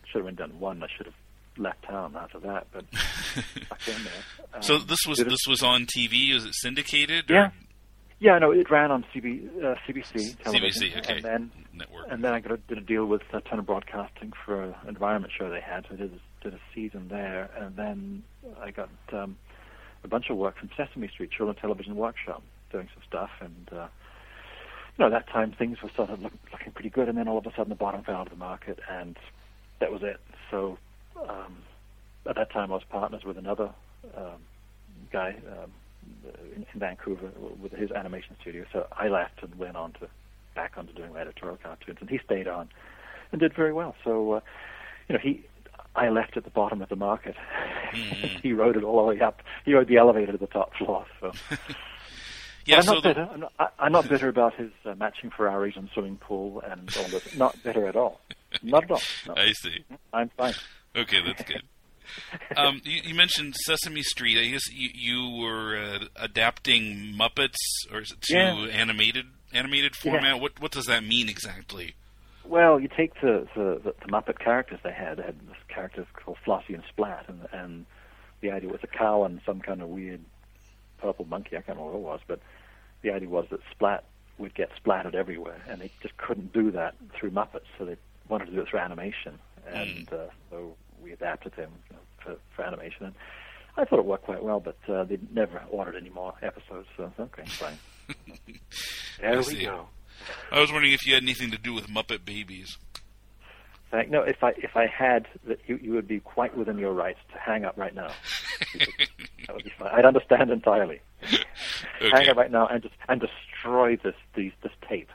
should have done one. I should have left town after that, but back in there. So this was on TV? Is it syndicated? Yeah. Yeah, no, it ran on CBC television. CBC, okay. And then, Network. And then I did a deal with Turner Broadcasting for an environment show they had. So I did a season there, and then I got a bunch of work from Sesame Street Children's Television Workshop, doing some stuff. And at that time things were sort of looking pretty good, and then all of a sudden the bottom fell out of the market, and that was it. So at that time I was partners with another guy in Vancouver with his animation studio. So I left and went on back onto doing editorial cartoons, and he stayed on and did very well. So I left at the bottom of the market. Mm-hmm. He rode it all the way up. He rode the elevator to the top floor. So. Yeah, I'm not bitter about his matching Ferraris and swimming pool and all this. Not bitter at all. Not at all. No. I see. I'm fine. Okay, that's good. You mentioned Sesame Street. I guess you were adapting Muppets to animated format. Yeah. What does that mean exactly? Well, you take the Muppet characters they had. They had this characters called Flossie and Splat, and the idea was a cow and some kind of weird purple monkey. I can't remember what it was, but the idea was that Splat would get splattered everywhere, and they just couldn't do that through Muppets, so they wanted to do it through animation, and so we adapted them for animation, and I thought it worked quite well, but they never ordered any more episodes, so okay, fine. There we go. I was wondering if you had anything to do with Muppet Babies. No, if I had, you would be quite within your rights to hang up right now. That would be fine. I'd understand entirely. Okay. Hang up right now and destroy this tape.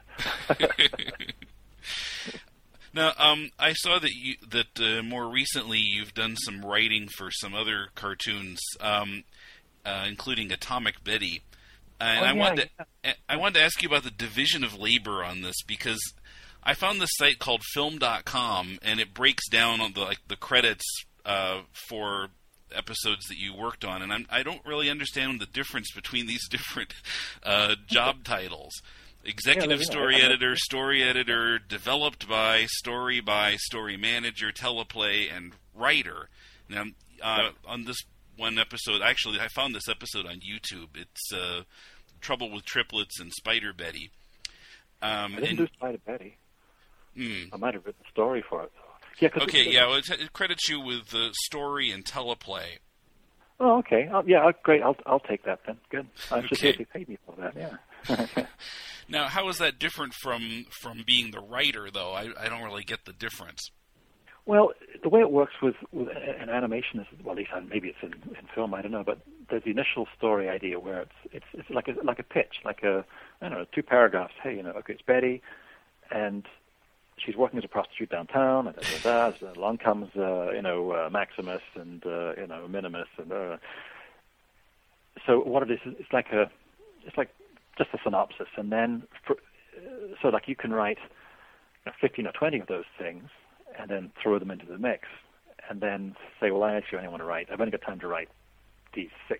Now, I saw that more recently you've done some writing for some other cartoons, including Atomic Betty. And I wanted to ask you about the division of labor on this, because I found this site called Film.com, and it breaks down on the credits for episodes that you worked on, and I don't really understand the difference between these different job titles. Executive story editor, developed by, story manager, teleplay, and writer. Now, on this one episode, actually, I found this episode on YouTube. It's Trouble with Triplets and Spider Betty. I didn't do Spider Betty. I might have written a story for it, though. Yeah, well, it credits you with story and teleplay. Oh, okay. Great. I'll take that then. Good. I should say they paid me for that. Yeah. Now, how is that different from being the writer, though? I don't really get the difference. Well, the way it works with an animation is, well, at least maybe it's in film, I don't know, but there's the initial story idea where it's like a pitch, like I don't know, 2 paragraphs. Hey, okay, it's Betty, and she's working as a prostitute downtown, and along comes Maximus and Minimus, and so what it is, it's like just a synopsis, and then so you can write 15 or 20 of those things, and then throw them into the mix, and then say, well, I actually only want to write. I've only got time to write these 6.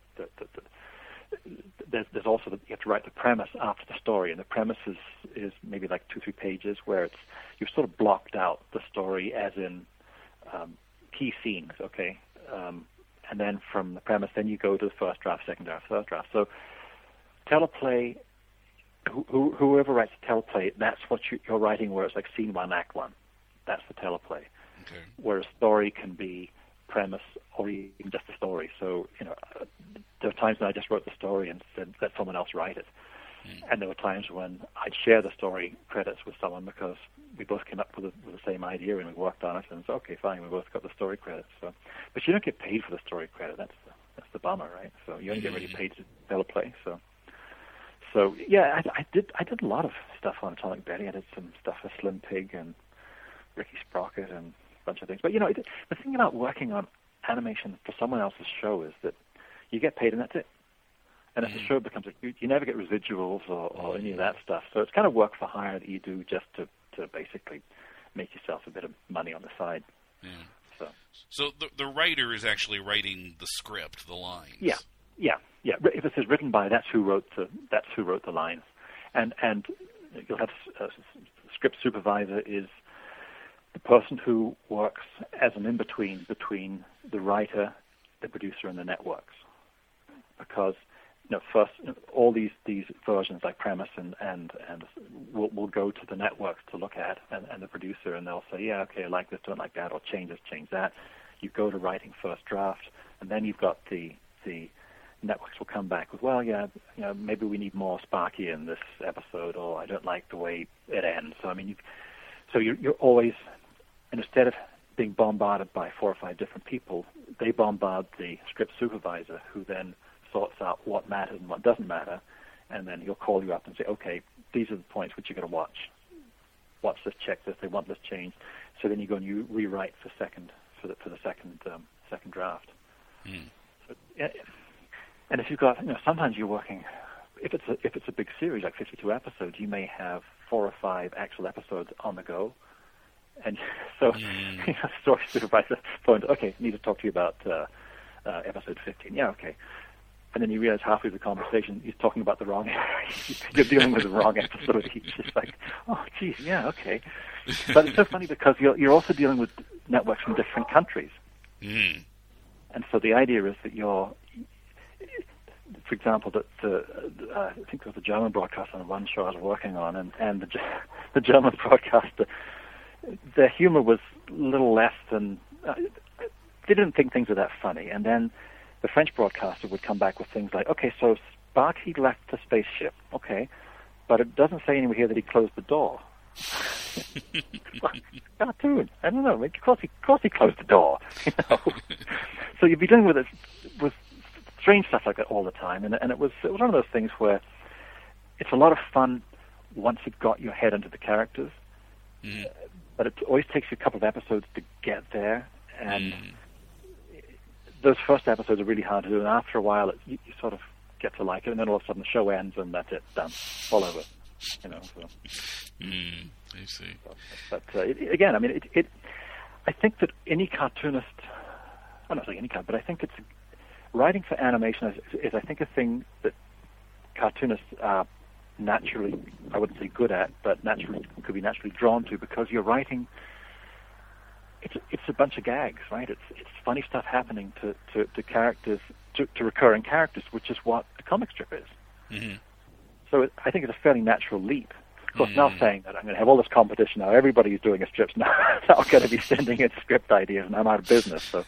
There's also you have to write the premise after the story, and the premise is maybe 2-3 pages where you've sort of blocked out the story as in key scenes, okay, and then from the premise, then you go to the first draft, second draft, third draft. So teleplay, whoever writes the teleplay, that's what you're writing, where it's like scene 1, act 1. That's the teleplay. Okay. Where a story can be premise or even just a story. So, there were times when I just wrote the story and said, let someone else write it. And there were times when I'd share the story credits with someone because we both came up with the same idea and we worked on it, and it's okay, fine, we both got the story credits. So, but you don't get paid for the story credit. That's the bummer, right? So you only get really paid to teleplay. So yeah, I did a lot of stuff on Atomic Betty. I did some stuff for Slim Pig and Ricky Sprocket and a bunch of things. But the thing about working on animation for someone else's show is that you get paid and that's it. And if the show becomes you never get residuals or any of that stuff. So it's kind of work for hire that you do just to basically make yourself a bit of money on the side. Yeah. So the writer is actually writing the script, the lines. Yeah. If it says written by, that's who wrote the lines, and you'll have script supervisor is the person who works as an in-between between the writer, the producer, and the networks. Because first all these versions like premise and will go to the networks to look at and the producer, and they'll say, yeah, okay, I like this, don't like that, or change this, change that. You go to writing first draft, and then you've got the networks will come back with, well, yeah, maybe we need more Sparky in this episode, or I don't like the way it ends. So I mean, you're always, and instead of being bombarded by 4 or 5 different people, they bombard the script supervisor, who then sorts out what matters and what doesn't matter, and then he'll call you up and say, okay, these are the points which you're going to watch. Watch this, check this, they want this changed. So then you go and you rewrite for the second draft. So, and if you've got, sometimes you're working, if it's a big series like 52 episodes, you may have 4 or 5 actual episodes on the go, and so story supervisor phone, okay, need to talk to you about episode 15. Yeah, okay. And then you realize halfway through the conversation he's talking about the wrong. You're dealing with the wrong episode. He's just like, oh, geez, yeah, okay. But it's so funny because you're also dealing with networks from different countries, and so the idea is that for example, that I think there was a German broadcaster on one show I was working on, and the German broadcaster, their humor was a little less than. They didn't think things were that funny, and then the French broadcaster would come back with things like, okay, so Sparky left the spaceship, okay, but it doesn't say anywhere here that he closed the door. Cartoon. I don't know. Of course he closed the door. So you'd be dealing with strange stuff like that all the time, and it was one of those things where it's a lot of fun once you've got your head into the characters, but it always takes you a couple of episodes to get there, and those first episodes are really hard to do, and after a while you sort of get to like it, and then all of a sudden the show ends and that's it, done, all over. So. I see. But again, I mean, I think that any cartoonist, I'm not saying any cartoonist, but I think writing for animation is I think a thing that cartoonists are naturally, I wouldn't say good at, but could be naturally drawn to, because you're writing. It's a bunch of gags, right? It's funny stuff happening to characters, to recurring characters, which is what a comic strip is. So I think it's a fairly natural leap. Of course, now saying that I'm going to have all this competition now, everybody's doing a strip now, they're all going to be sending in script ideas, and I'm out of business. So,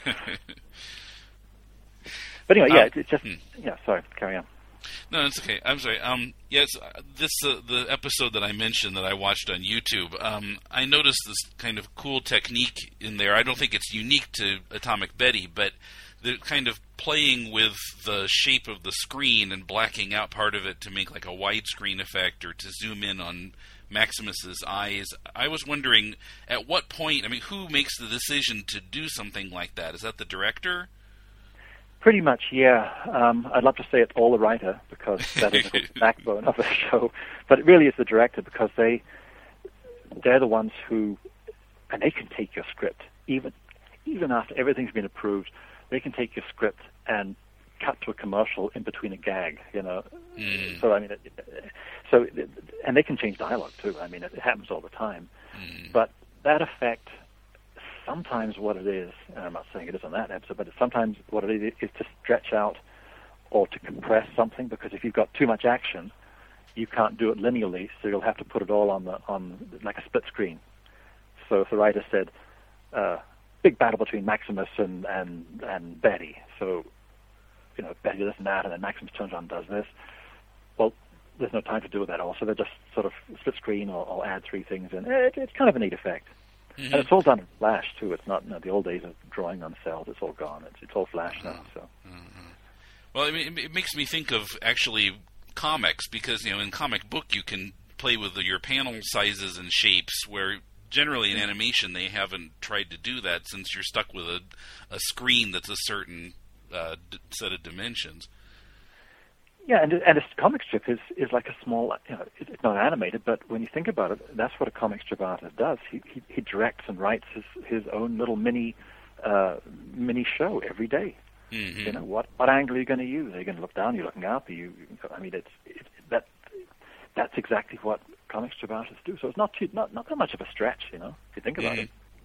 but anyway, yeah, it's just Sorry, carry on. No, it's okay. I'm sorry. Yes, the episode that I mentioned that I watched on YouTube, I noticed this kind of cool technique in there. I don't think it's unique to Atomic Betty, but the kind of playing with the shape of the screen and blacking out part of it to make like a widescreen effect or to zoom in on Maximus's eyes. I was wondering, at what point, who makes the decision to do something like that? Is that the director? Pretty much, yeah. I'd love to say it's all the writer, because that is the backbone of the show. But it really is the director, because they're the ones who, and they can take your script, even after everything's been approved, they can take your script and cut to a commercial in between a gag, So, and they can change dialogue, too. It happens all the time. But that effect, sometimes what it is, and I'm not saying it is on that episode, but sometimes what it is to stretch out or to compress something, because if you've got too much action, you can't do it linearly, so you'll have to put it all on like a split screen. So if the writer said, big battle between Maximus and Betty, so, Betty does that, and then Maximus turns around and does this, well, there's no time to do that all, so they just sort of split screen or add 3 things in. It's kind of a neat effect. And it's all done in Flash, too. It's not the old days of drawing on cells. It's all gone. It's all Flash now. So. Well, it makes me think of actually comics, because in comic book you can play with your panel sizes and shapes, where generally in animation they haven't tried to do that, since you're stuck with a screen that's a certain set of dimensions. Yeah, and a comic strip is like a small, it's not animated, but when you think about it, that's what a comic strip artist does. He directs and writes his own little mini show every day. What angle are you going to use? Are you going to look down? Are you looking up? That's exactly what comic strip artists do. So it's not that much of a stretch, if you think about it.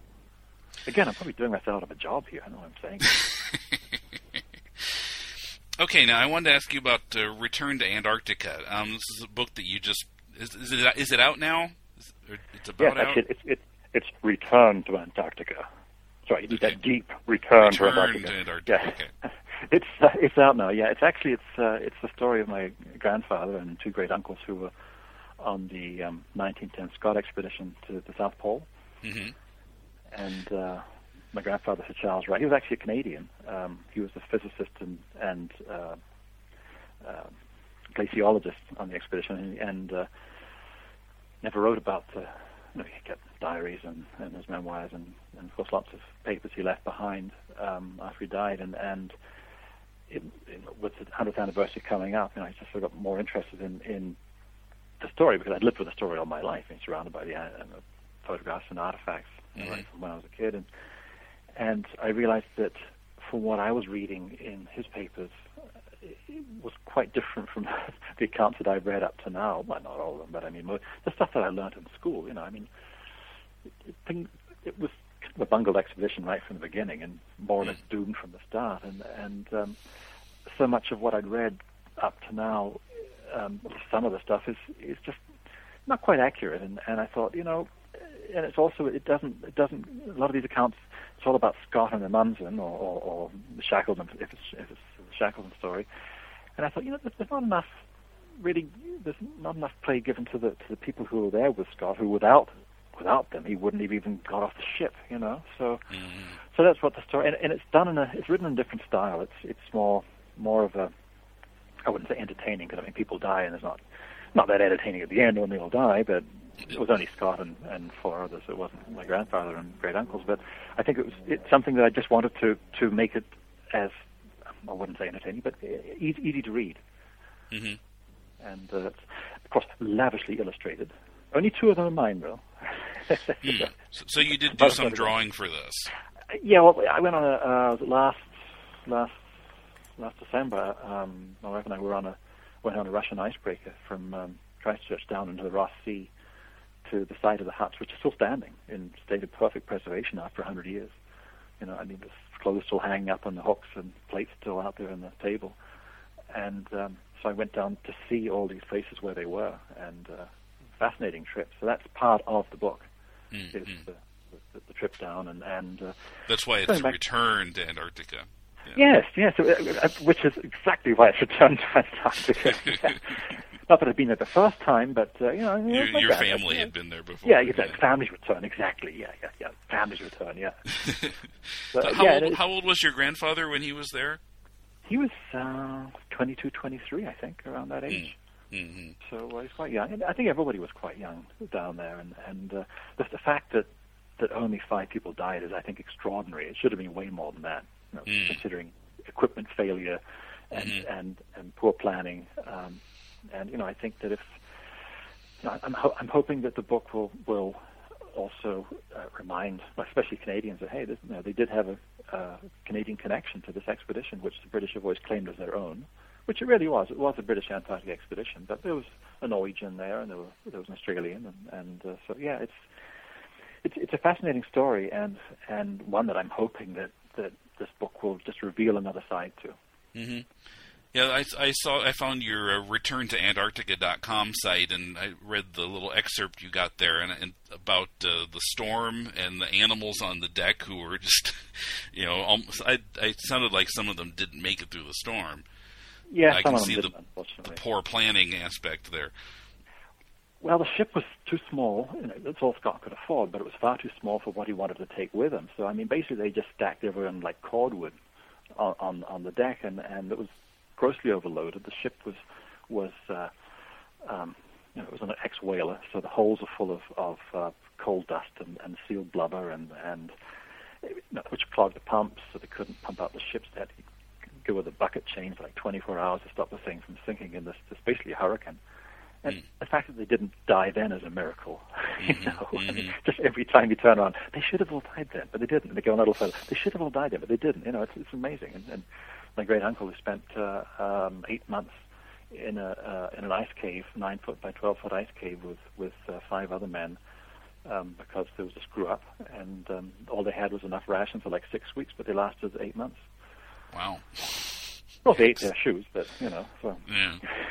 Again, I'm probably doing myself out of a job here. I know what I'm saying. Okay, now I wanted to ask you about Return to Antarctica. This is a book that you just is it out now? It's about out. It's Return to Antarctica. Sorry, you need that deep return to Antarctica. Yeah. Okay. It's out now. Yeah, it's the story of my grandfather and two great uncles who were on the 1910 Scott expedition to the South Pole. Mm-hmm. And my grandfather, Sir Charles Wright, he was actually a Canadian. He was a physicist and glaciologist on the expedition, and never wrote about he kept diaries and his memoirs and of course lots of papers he left behind after he died. And with the 100th anniversary coming up, I just sort of got more interested in the story because I'd lived with the story all my life, and surrounded by the photographs and artifacts right from when I was a kid. And I realized that from what I was reading in his papers, it was quite different from the accounts that I've read up to now. Well, not all of them, but I mean, the stuff that I learned in school. I mean, it was kind of a bungled expedition right from the beginning, and more or less doomed from the start. And so much of what I'd read up to now, some of the stuff is just not quite accurate. And I thought, and it's also it doesn't a lot of these accounts, it's all about Scott and Amundsen or the Shackleton if it's the Shackleton story. And I thought, there's not enough play given to the people who were there with Scott, who without them he wouldn't have even got off the ship, So that's what the story, and it's done it's written in a different style. It's more of a, I wouldn't say entertaining, because people die and it's not that entertaining at the end when they all die, but it was only Scott and four others. It wasn't my grandfather and great uncles, but I think it's something that I just wanted to make it as, I wouldn't say entertaining, but easy to read. Mm-hmm. And of course, lavishly illustrated. Only two of them are mine, though. So you did do some drawing for this? Yeah, well, I went on last December. My wife and I went on a Russian icebreaker from Christchurch down into the Ross Sea to the site of the huts, which is still standing in state of perfect preservation after 100 years. The clothes still hanging up on the hooks and plates still out there on the table. And so I went down to see all these places where they were, and fascinating trip. So that's part of the book, is the trip down. And that's why it's Return to Antarctica. Yeah. Yes, which is exactly why it's Return to Antarctica. Not that I'd been there the first time, but your family had been there before. Yeah, exactly. Family's return, exactly. Yeah. Family's return, yeah. How old was your grandfather when he was there? He was 22, 23, I think, around that age. Mm-hmm. So he's quite young. And I think everybody was quite young down there, and the fact that only 5 people died is, I think, extraordinary. It should have been way more than that, considering equipment failure and poor planning. And I think that if I'm hoping that the book will also remind, especially Canadians, that hey, they did have a Canadian connection to this expedition, which the British have always claimed as their own, which it really was. It was a British Antarctic expedition, but there was a Norwegian there, and there was an Australian, and so yeah, it's a fascinating story, and one that I'm hoping that this book will just reveal another side to. Mm-hmm. Yeah, I found your returntoantarctica.com site, and I read the little excerpt you got there, and about the storm and the animals on the deck who were just, I sounded like some of them didn't make it through the storm. Yeah, I some can of them see didn't, the poor planning aspect there. Well, the ship was too small. That's all Scott could afford, but it was far too small for what he wanted to take with him. So, basically they just stacked everyone like cordwood on the deck, and it was grossly overloaded. The ship was it was an ex-whaler, so the holes are full of coal dust and sealed blubber, and which clogged the pumps, so they couldn't pump out the ships. They had to go with a bucket chain for like 24 hours to stop the thing from sinking in this basically a hurricane. And the fact that they didn't die then is a miracle. Just every time you turn around, they should have all died then, but they didn't. And they go on a little further, they should have all died then, but they didn't. It's amazing. And my great uncle, who spent 8 months in an ice cave, 9 foot by 12 foot ice cave with 5 other men, because there was a screw-up, and all they had was enough rations for like 6 weeks, but they lasted 8 months. Wow. Well, they ate their shoes, but, so... Yeah.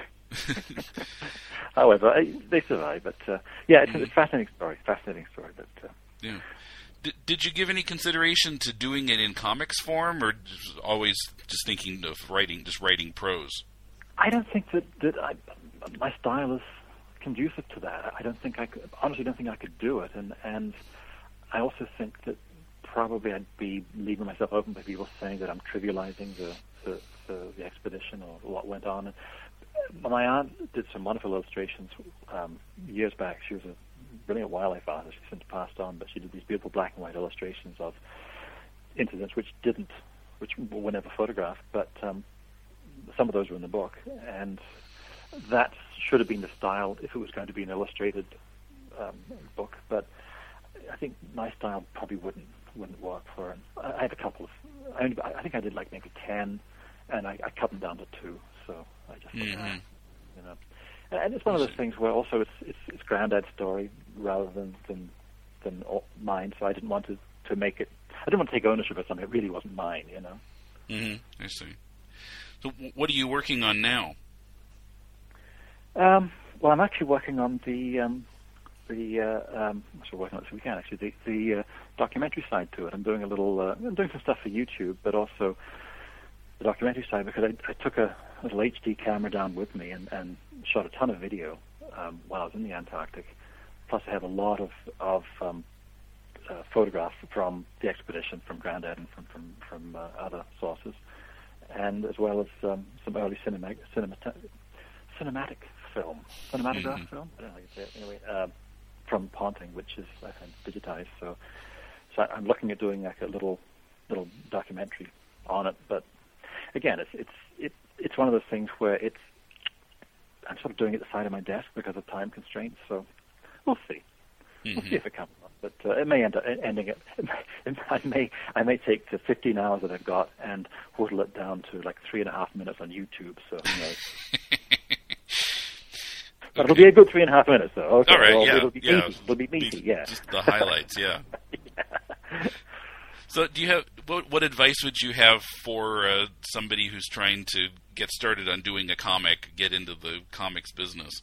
However, they survived, but, it's a fascinating story, but... Yeah. Did you give any consideration to doing it in comics form, or always just thinking of writing prose? I don't think that my style is conducive to that. I don't think I could, honestly don't think I could do it, and I also think that probably I'd be leaving myself open to people saying that I'm trivializing the expedition or what went on. And my aunt did some wonderful illustrations years back. She was a brilliant wildlife artist. She's since passed on, but she did these beautiful black and white illustrations of incidents which were never photographed, but some of those were in the book, and that should have been the style if it was going to be an illustrated book. But I think my style probably wouldn't work for it. I have a couple of. I think I did like maybe 10, and I cut them down to 2. So I just and it's one of those things where also it's Grandad's story rather than mine. So I didn't want to make it. I didn't want to take ownership of something that really wasn't mine. I see. So what are you working on now? Well, I'm actually working on I'm working on it this weekend, actually, the documentary side to it. I'm doing I'm doing some stuff for YouTube, but also the documentary side, because I took a little HD camera down with me and shot a ton of video while I was in the Antarctic. Plus, I have a lot of photographs from the expedition, from Grandad and from other sources, and as well as some early cinematograph film. I don't know how you say it. Anyway, from Ponting, which is I think digitized. So I'm looking at doing like a little documentary on it. But again, it's one of those things where I'm sort of doing it at the side of my desk because of time constraints. So we'll see. We'll see if it comes up. But it may end up ending it. I may take the 15 hours that I've got and whittle it down to like 3.5 minutes on YouTube. So who knows? But it'll be a good 3.5 minutes, though. Okay, all right, well, yeah. It'll be meaty, yeah. Just the highlights, yeah. Yeah. So do you have, what advice would you have for somebody who's trying to get started on doing a comic, get into the comics business?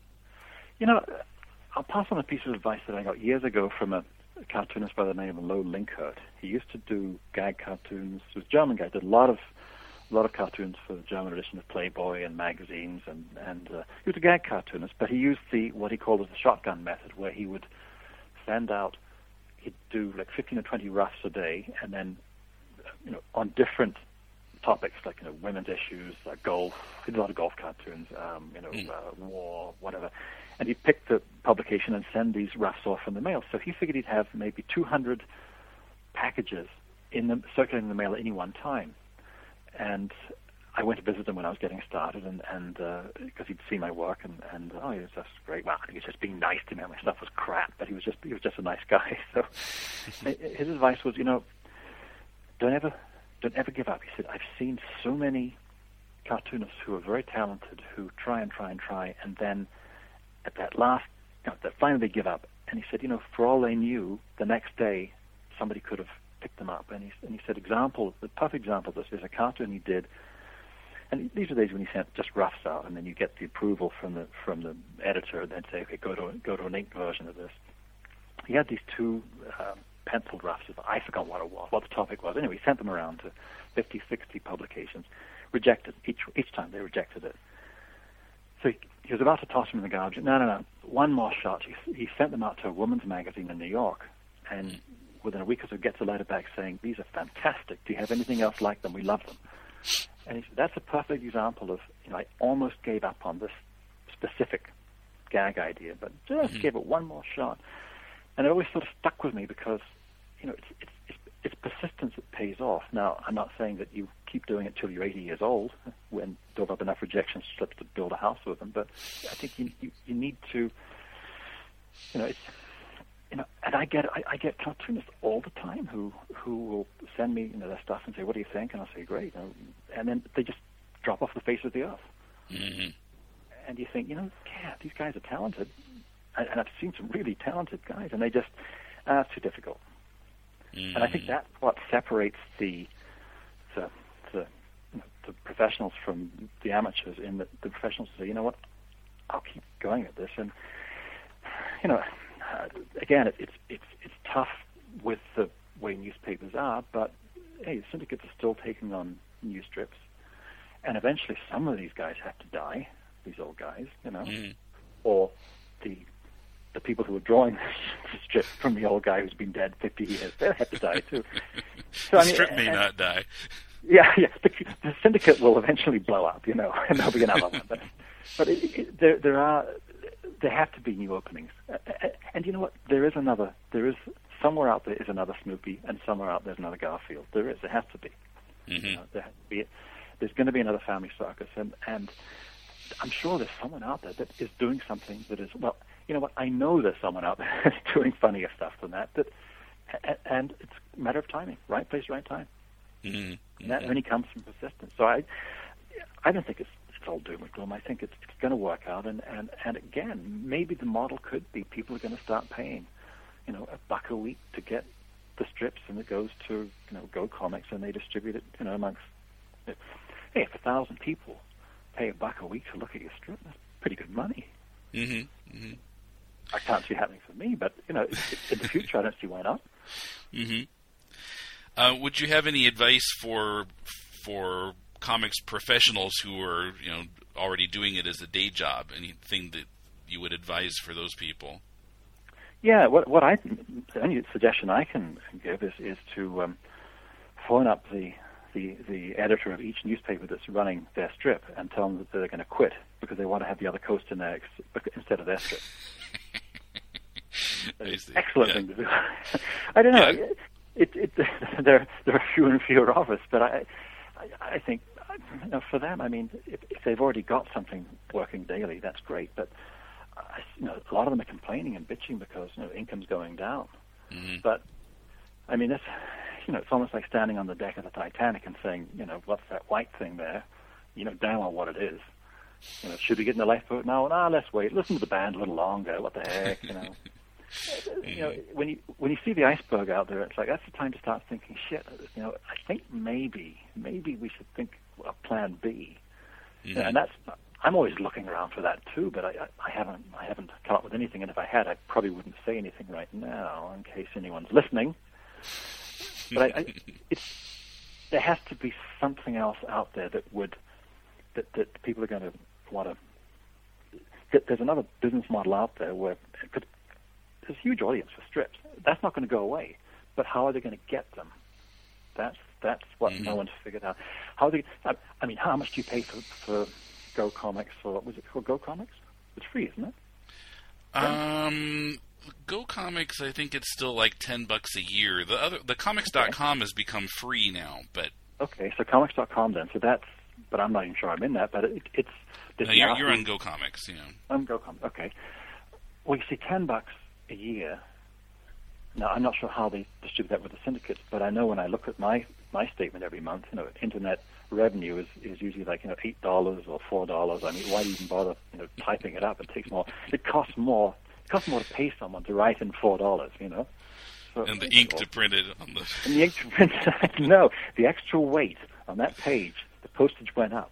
I'll pass on a piece of advice that I got years ago from a cartoonist by the name of Lo Linkert. He used to do gag cartoons. He was a German guy, did a lot of cartoons for the German edition of Playboy and magazines, and he was a gag cartoonist, but he used what he called the shotgun method, where he would send out, he'd do like 15 or 20 roughs a day, and then, on different topics, like, women's issues, golf. He did a lot of golf cartoons, war, whatever. And he'd pick the publication and send these roughs off in the mail. So he figured he'd have maybe 200 packages circulating in the mail at any one time. And I went to visit him when I was getting started, and because he'd seen my work, and he was just great. Well, I think he was just being nice to me. My stuff was crap, but he was just a nice guy. So his advice was, don't ever give up. He said, I've seen so many cartoonists who are very talented who try, and then at that last, that finally they give up. And he said, for all they knew, the next day somebody could have picked them up. And he said, the perfect example of this is a cartoon he did. And these are days when he sent just roughs out, and then you get the approval from the editor, and then say, okay, go to an ink version of this. He had these 2 penciled roughs. I forgot what the topic was. Anyway, he sent them around to 50, 60 publications. Rejected each time. They rejected it. So he was about to toss them in the garbage. No. One more shot. He sent them out to a woman's magazine in New York, and within a week or so gets a letter back saying, these are fantastic. Do you have anything else like them? We love them. And he said, that's a perfect example of, I almost gave up on this specific gag idea, but just gave it one more shot. And it always sort of stuck with me because, it's persistence that pays off. Now, I'm not saying that you keep doing it till you're 80 years old when build up enough rejection slips to build a house with them, but I think you need to, and I get cartoonists all the time who will send me their stuff and say, what do you think? And I'll say, great. And then they just drop off the face of the earth. Mm-hmm. And you think, these guys are talented. and I've seen some really talented guys, and they just, it's too difficult. And I think that's what separates the professionals from the amateurs. In that the professionals say, you know what, I'll keep going at this, and again, it's tough with the way newspapers are, but hey, syndicates are still taking on new strips, and eventually some of these guys have to die. These old guys, or the people who are drawing the strip from the old guy who's been dead 50 years, they'll have to die too. So, the strip may not die. Yeah. The syndicate will eventually blow up, and there'll be another one. But there have to be new openings. And you know what? There is somewhere out there is another Snoopy, and somewhere out there's another Garfield. There has to be. Mm-hmm. There has to be. There's going to be another Family Circus, and I'm sure there's someone out there that is doing something that is, well, you know what, I know there's someone out there that's doing funnier stuff than that, and it's a matter of timing, right place, right time. Mm-hmm. And that only comes from persistence. So I don't think it's all doom and gloom. I think it's going to work out, and again, maybe the model could be people are going to start paying, $1 a week to get the strips, and it goes to, Go Comics, and they distribute it, amongst, hey, if 1,000 people pay $1 a week to look at your strip, that's pretty good money. Mm-hmm. Mm-hmm. I can't see it happening for me, but in the future, I don't see why not. Mm-hmm. Would you have any advice for comics professionals who are already doing it as a day job? Anything that you would advise for those people? Yeah, the only suggestion I can give is to phone up the editor of each newspaper that's running their strip and tell them that they're going to quit because they want to have the other coast in there instead of their strip. Excellent thing to do. I don't know. Yeah. There are fewer and fewer of us, but I think for them, I mean, if they've already got something working daily, that's great. But a lot of them are complaining and bitching because income's going down. Mm-hmm. But I mean, it's almost like standing on the deck of the Titanic and saying, what's that white thing there? Damn well what it is. Should we get in the lifeboat now? No, let's wait. Listen to the band a little longer. What the heck, When you see the iceberg out there, it's like that's the time to start thinking, shit. I think maybe we should think of Plan B. Mm-hmm. And I'm always looking around for that too, but I haven't come up with anything. And if I had, I probably wouldn't say anything right now in case anyone's listening. But there has to be something else out there that people are going to want to. There's another business model out there where there's a huge audience for strips. That's not going to go away. But how are they going to get them? That's what no one's figured out. How much do you pay for Go Comics? Or what was it called? Go Comics? It's free, isn't it? Go Comics, I think it's still like $10 a year. The Comics.com has become free now, but okay, so Comics.com then. So but I'm not even sure I'm in that. But it's. No, you're on Go Comics, I'm Go Comics. Okay. Well, you see, $10 a year. Now, I'm not sure how they distribute that with the syndicates, but I know when I look at my statement every month, internet revenue is usually like $8 or $4. I mean, why even bother typing it up? It takes more. It costs more. It costs more to pay someone to write in $4, So, and the ink to print it on the. And the ink to print it. No, the extra weight on that page, the postage went up.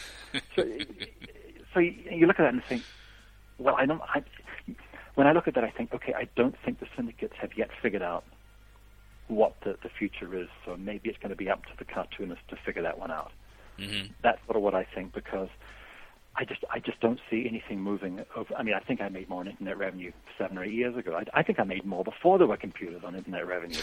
So you look at that and think, well, when I look at that, I think, okay, I don't think the syndicates have yet figured out what the future is. So maybe it's going to be up to the cartoonists to figure that one out. Mm-hmm. That's sort of what I think, because I just don't see anything moving over. I mean, I think I made more on internet revenue 7 or 8 years ago. I think I made more before there were computers on internet revenue.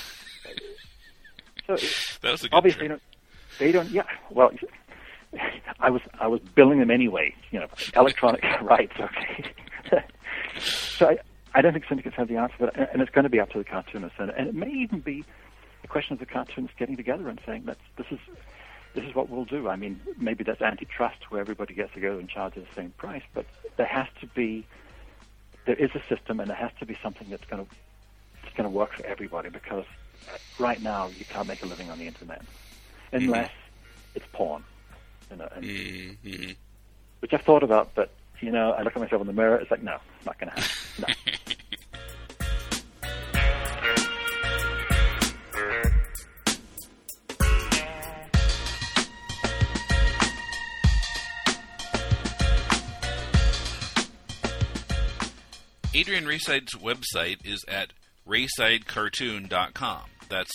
So that was a good obviously trick. They don't. Yeah. Well, I was billing them anyway. Electronic rights. Okay. So I don't think syndicates have the answer for that, and it's going to be up to the cartoonists, and it may even be a question of the cartoonists getting together and saying that this is what we'll do. I mean, maybe that's antitrust where everybody gets to go and charge the same price, but there is a system, and there has to be something that's going to work for everybody, because right now you can't make a living on the internet unless it's porn, mm-hmm. which I've thought about, but I look at myself in the mirror. It's like, no, not going to happen. No. Adrian Rayside's website is at raysidecartoon.com. That's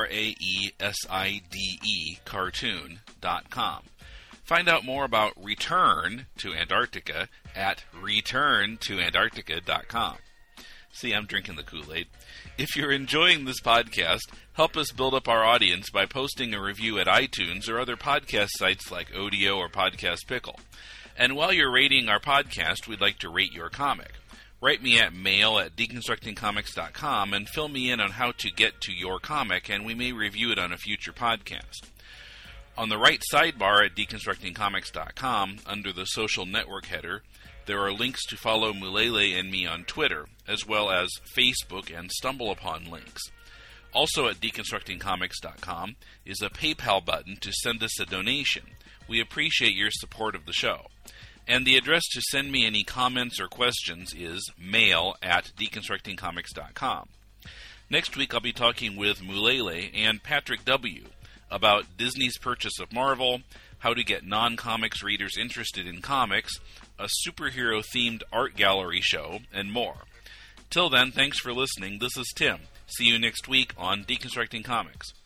RAESIDE cartoon.com. Find out more about Return to Antarctica at returntoantarctica.com. See, I'm drinking the Kool-Aid. If you're enjoying this podcast, help us build up our audience by posting a review at iTunes or other podcast sites like Odeo or Podcast Pickle. And while you're rating our podcast, we'd like to rate your comic. Write me at mail@deconstructingcomics.com and fill me in on how to get to your comic, and we may review it on a future podcast. On the right sidebar at deconstructingcomics.com, under the social network header, there are links to follow Mulele and me on Twitter, as well as Facebook and StumbleUpon links. Also at deconstructingcomics.com is a PayPal button to send us a donation. We appreciate your support of the show. And the address to send me any comments or questions is mail@deconstructingcomics.com. Next week I'll be talking with Mulele and Patrick W. about Disney's purchase of Marvel, how to get non-comics readers interested in comics, a superhero-themed art gallery show, and more. Till then, thanks for listening. This is Tim. See you next week on Deconstructing Comics.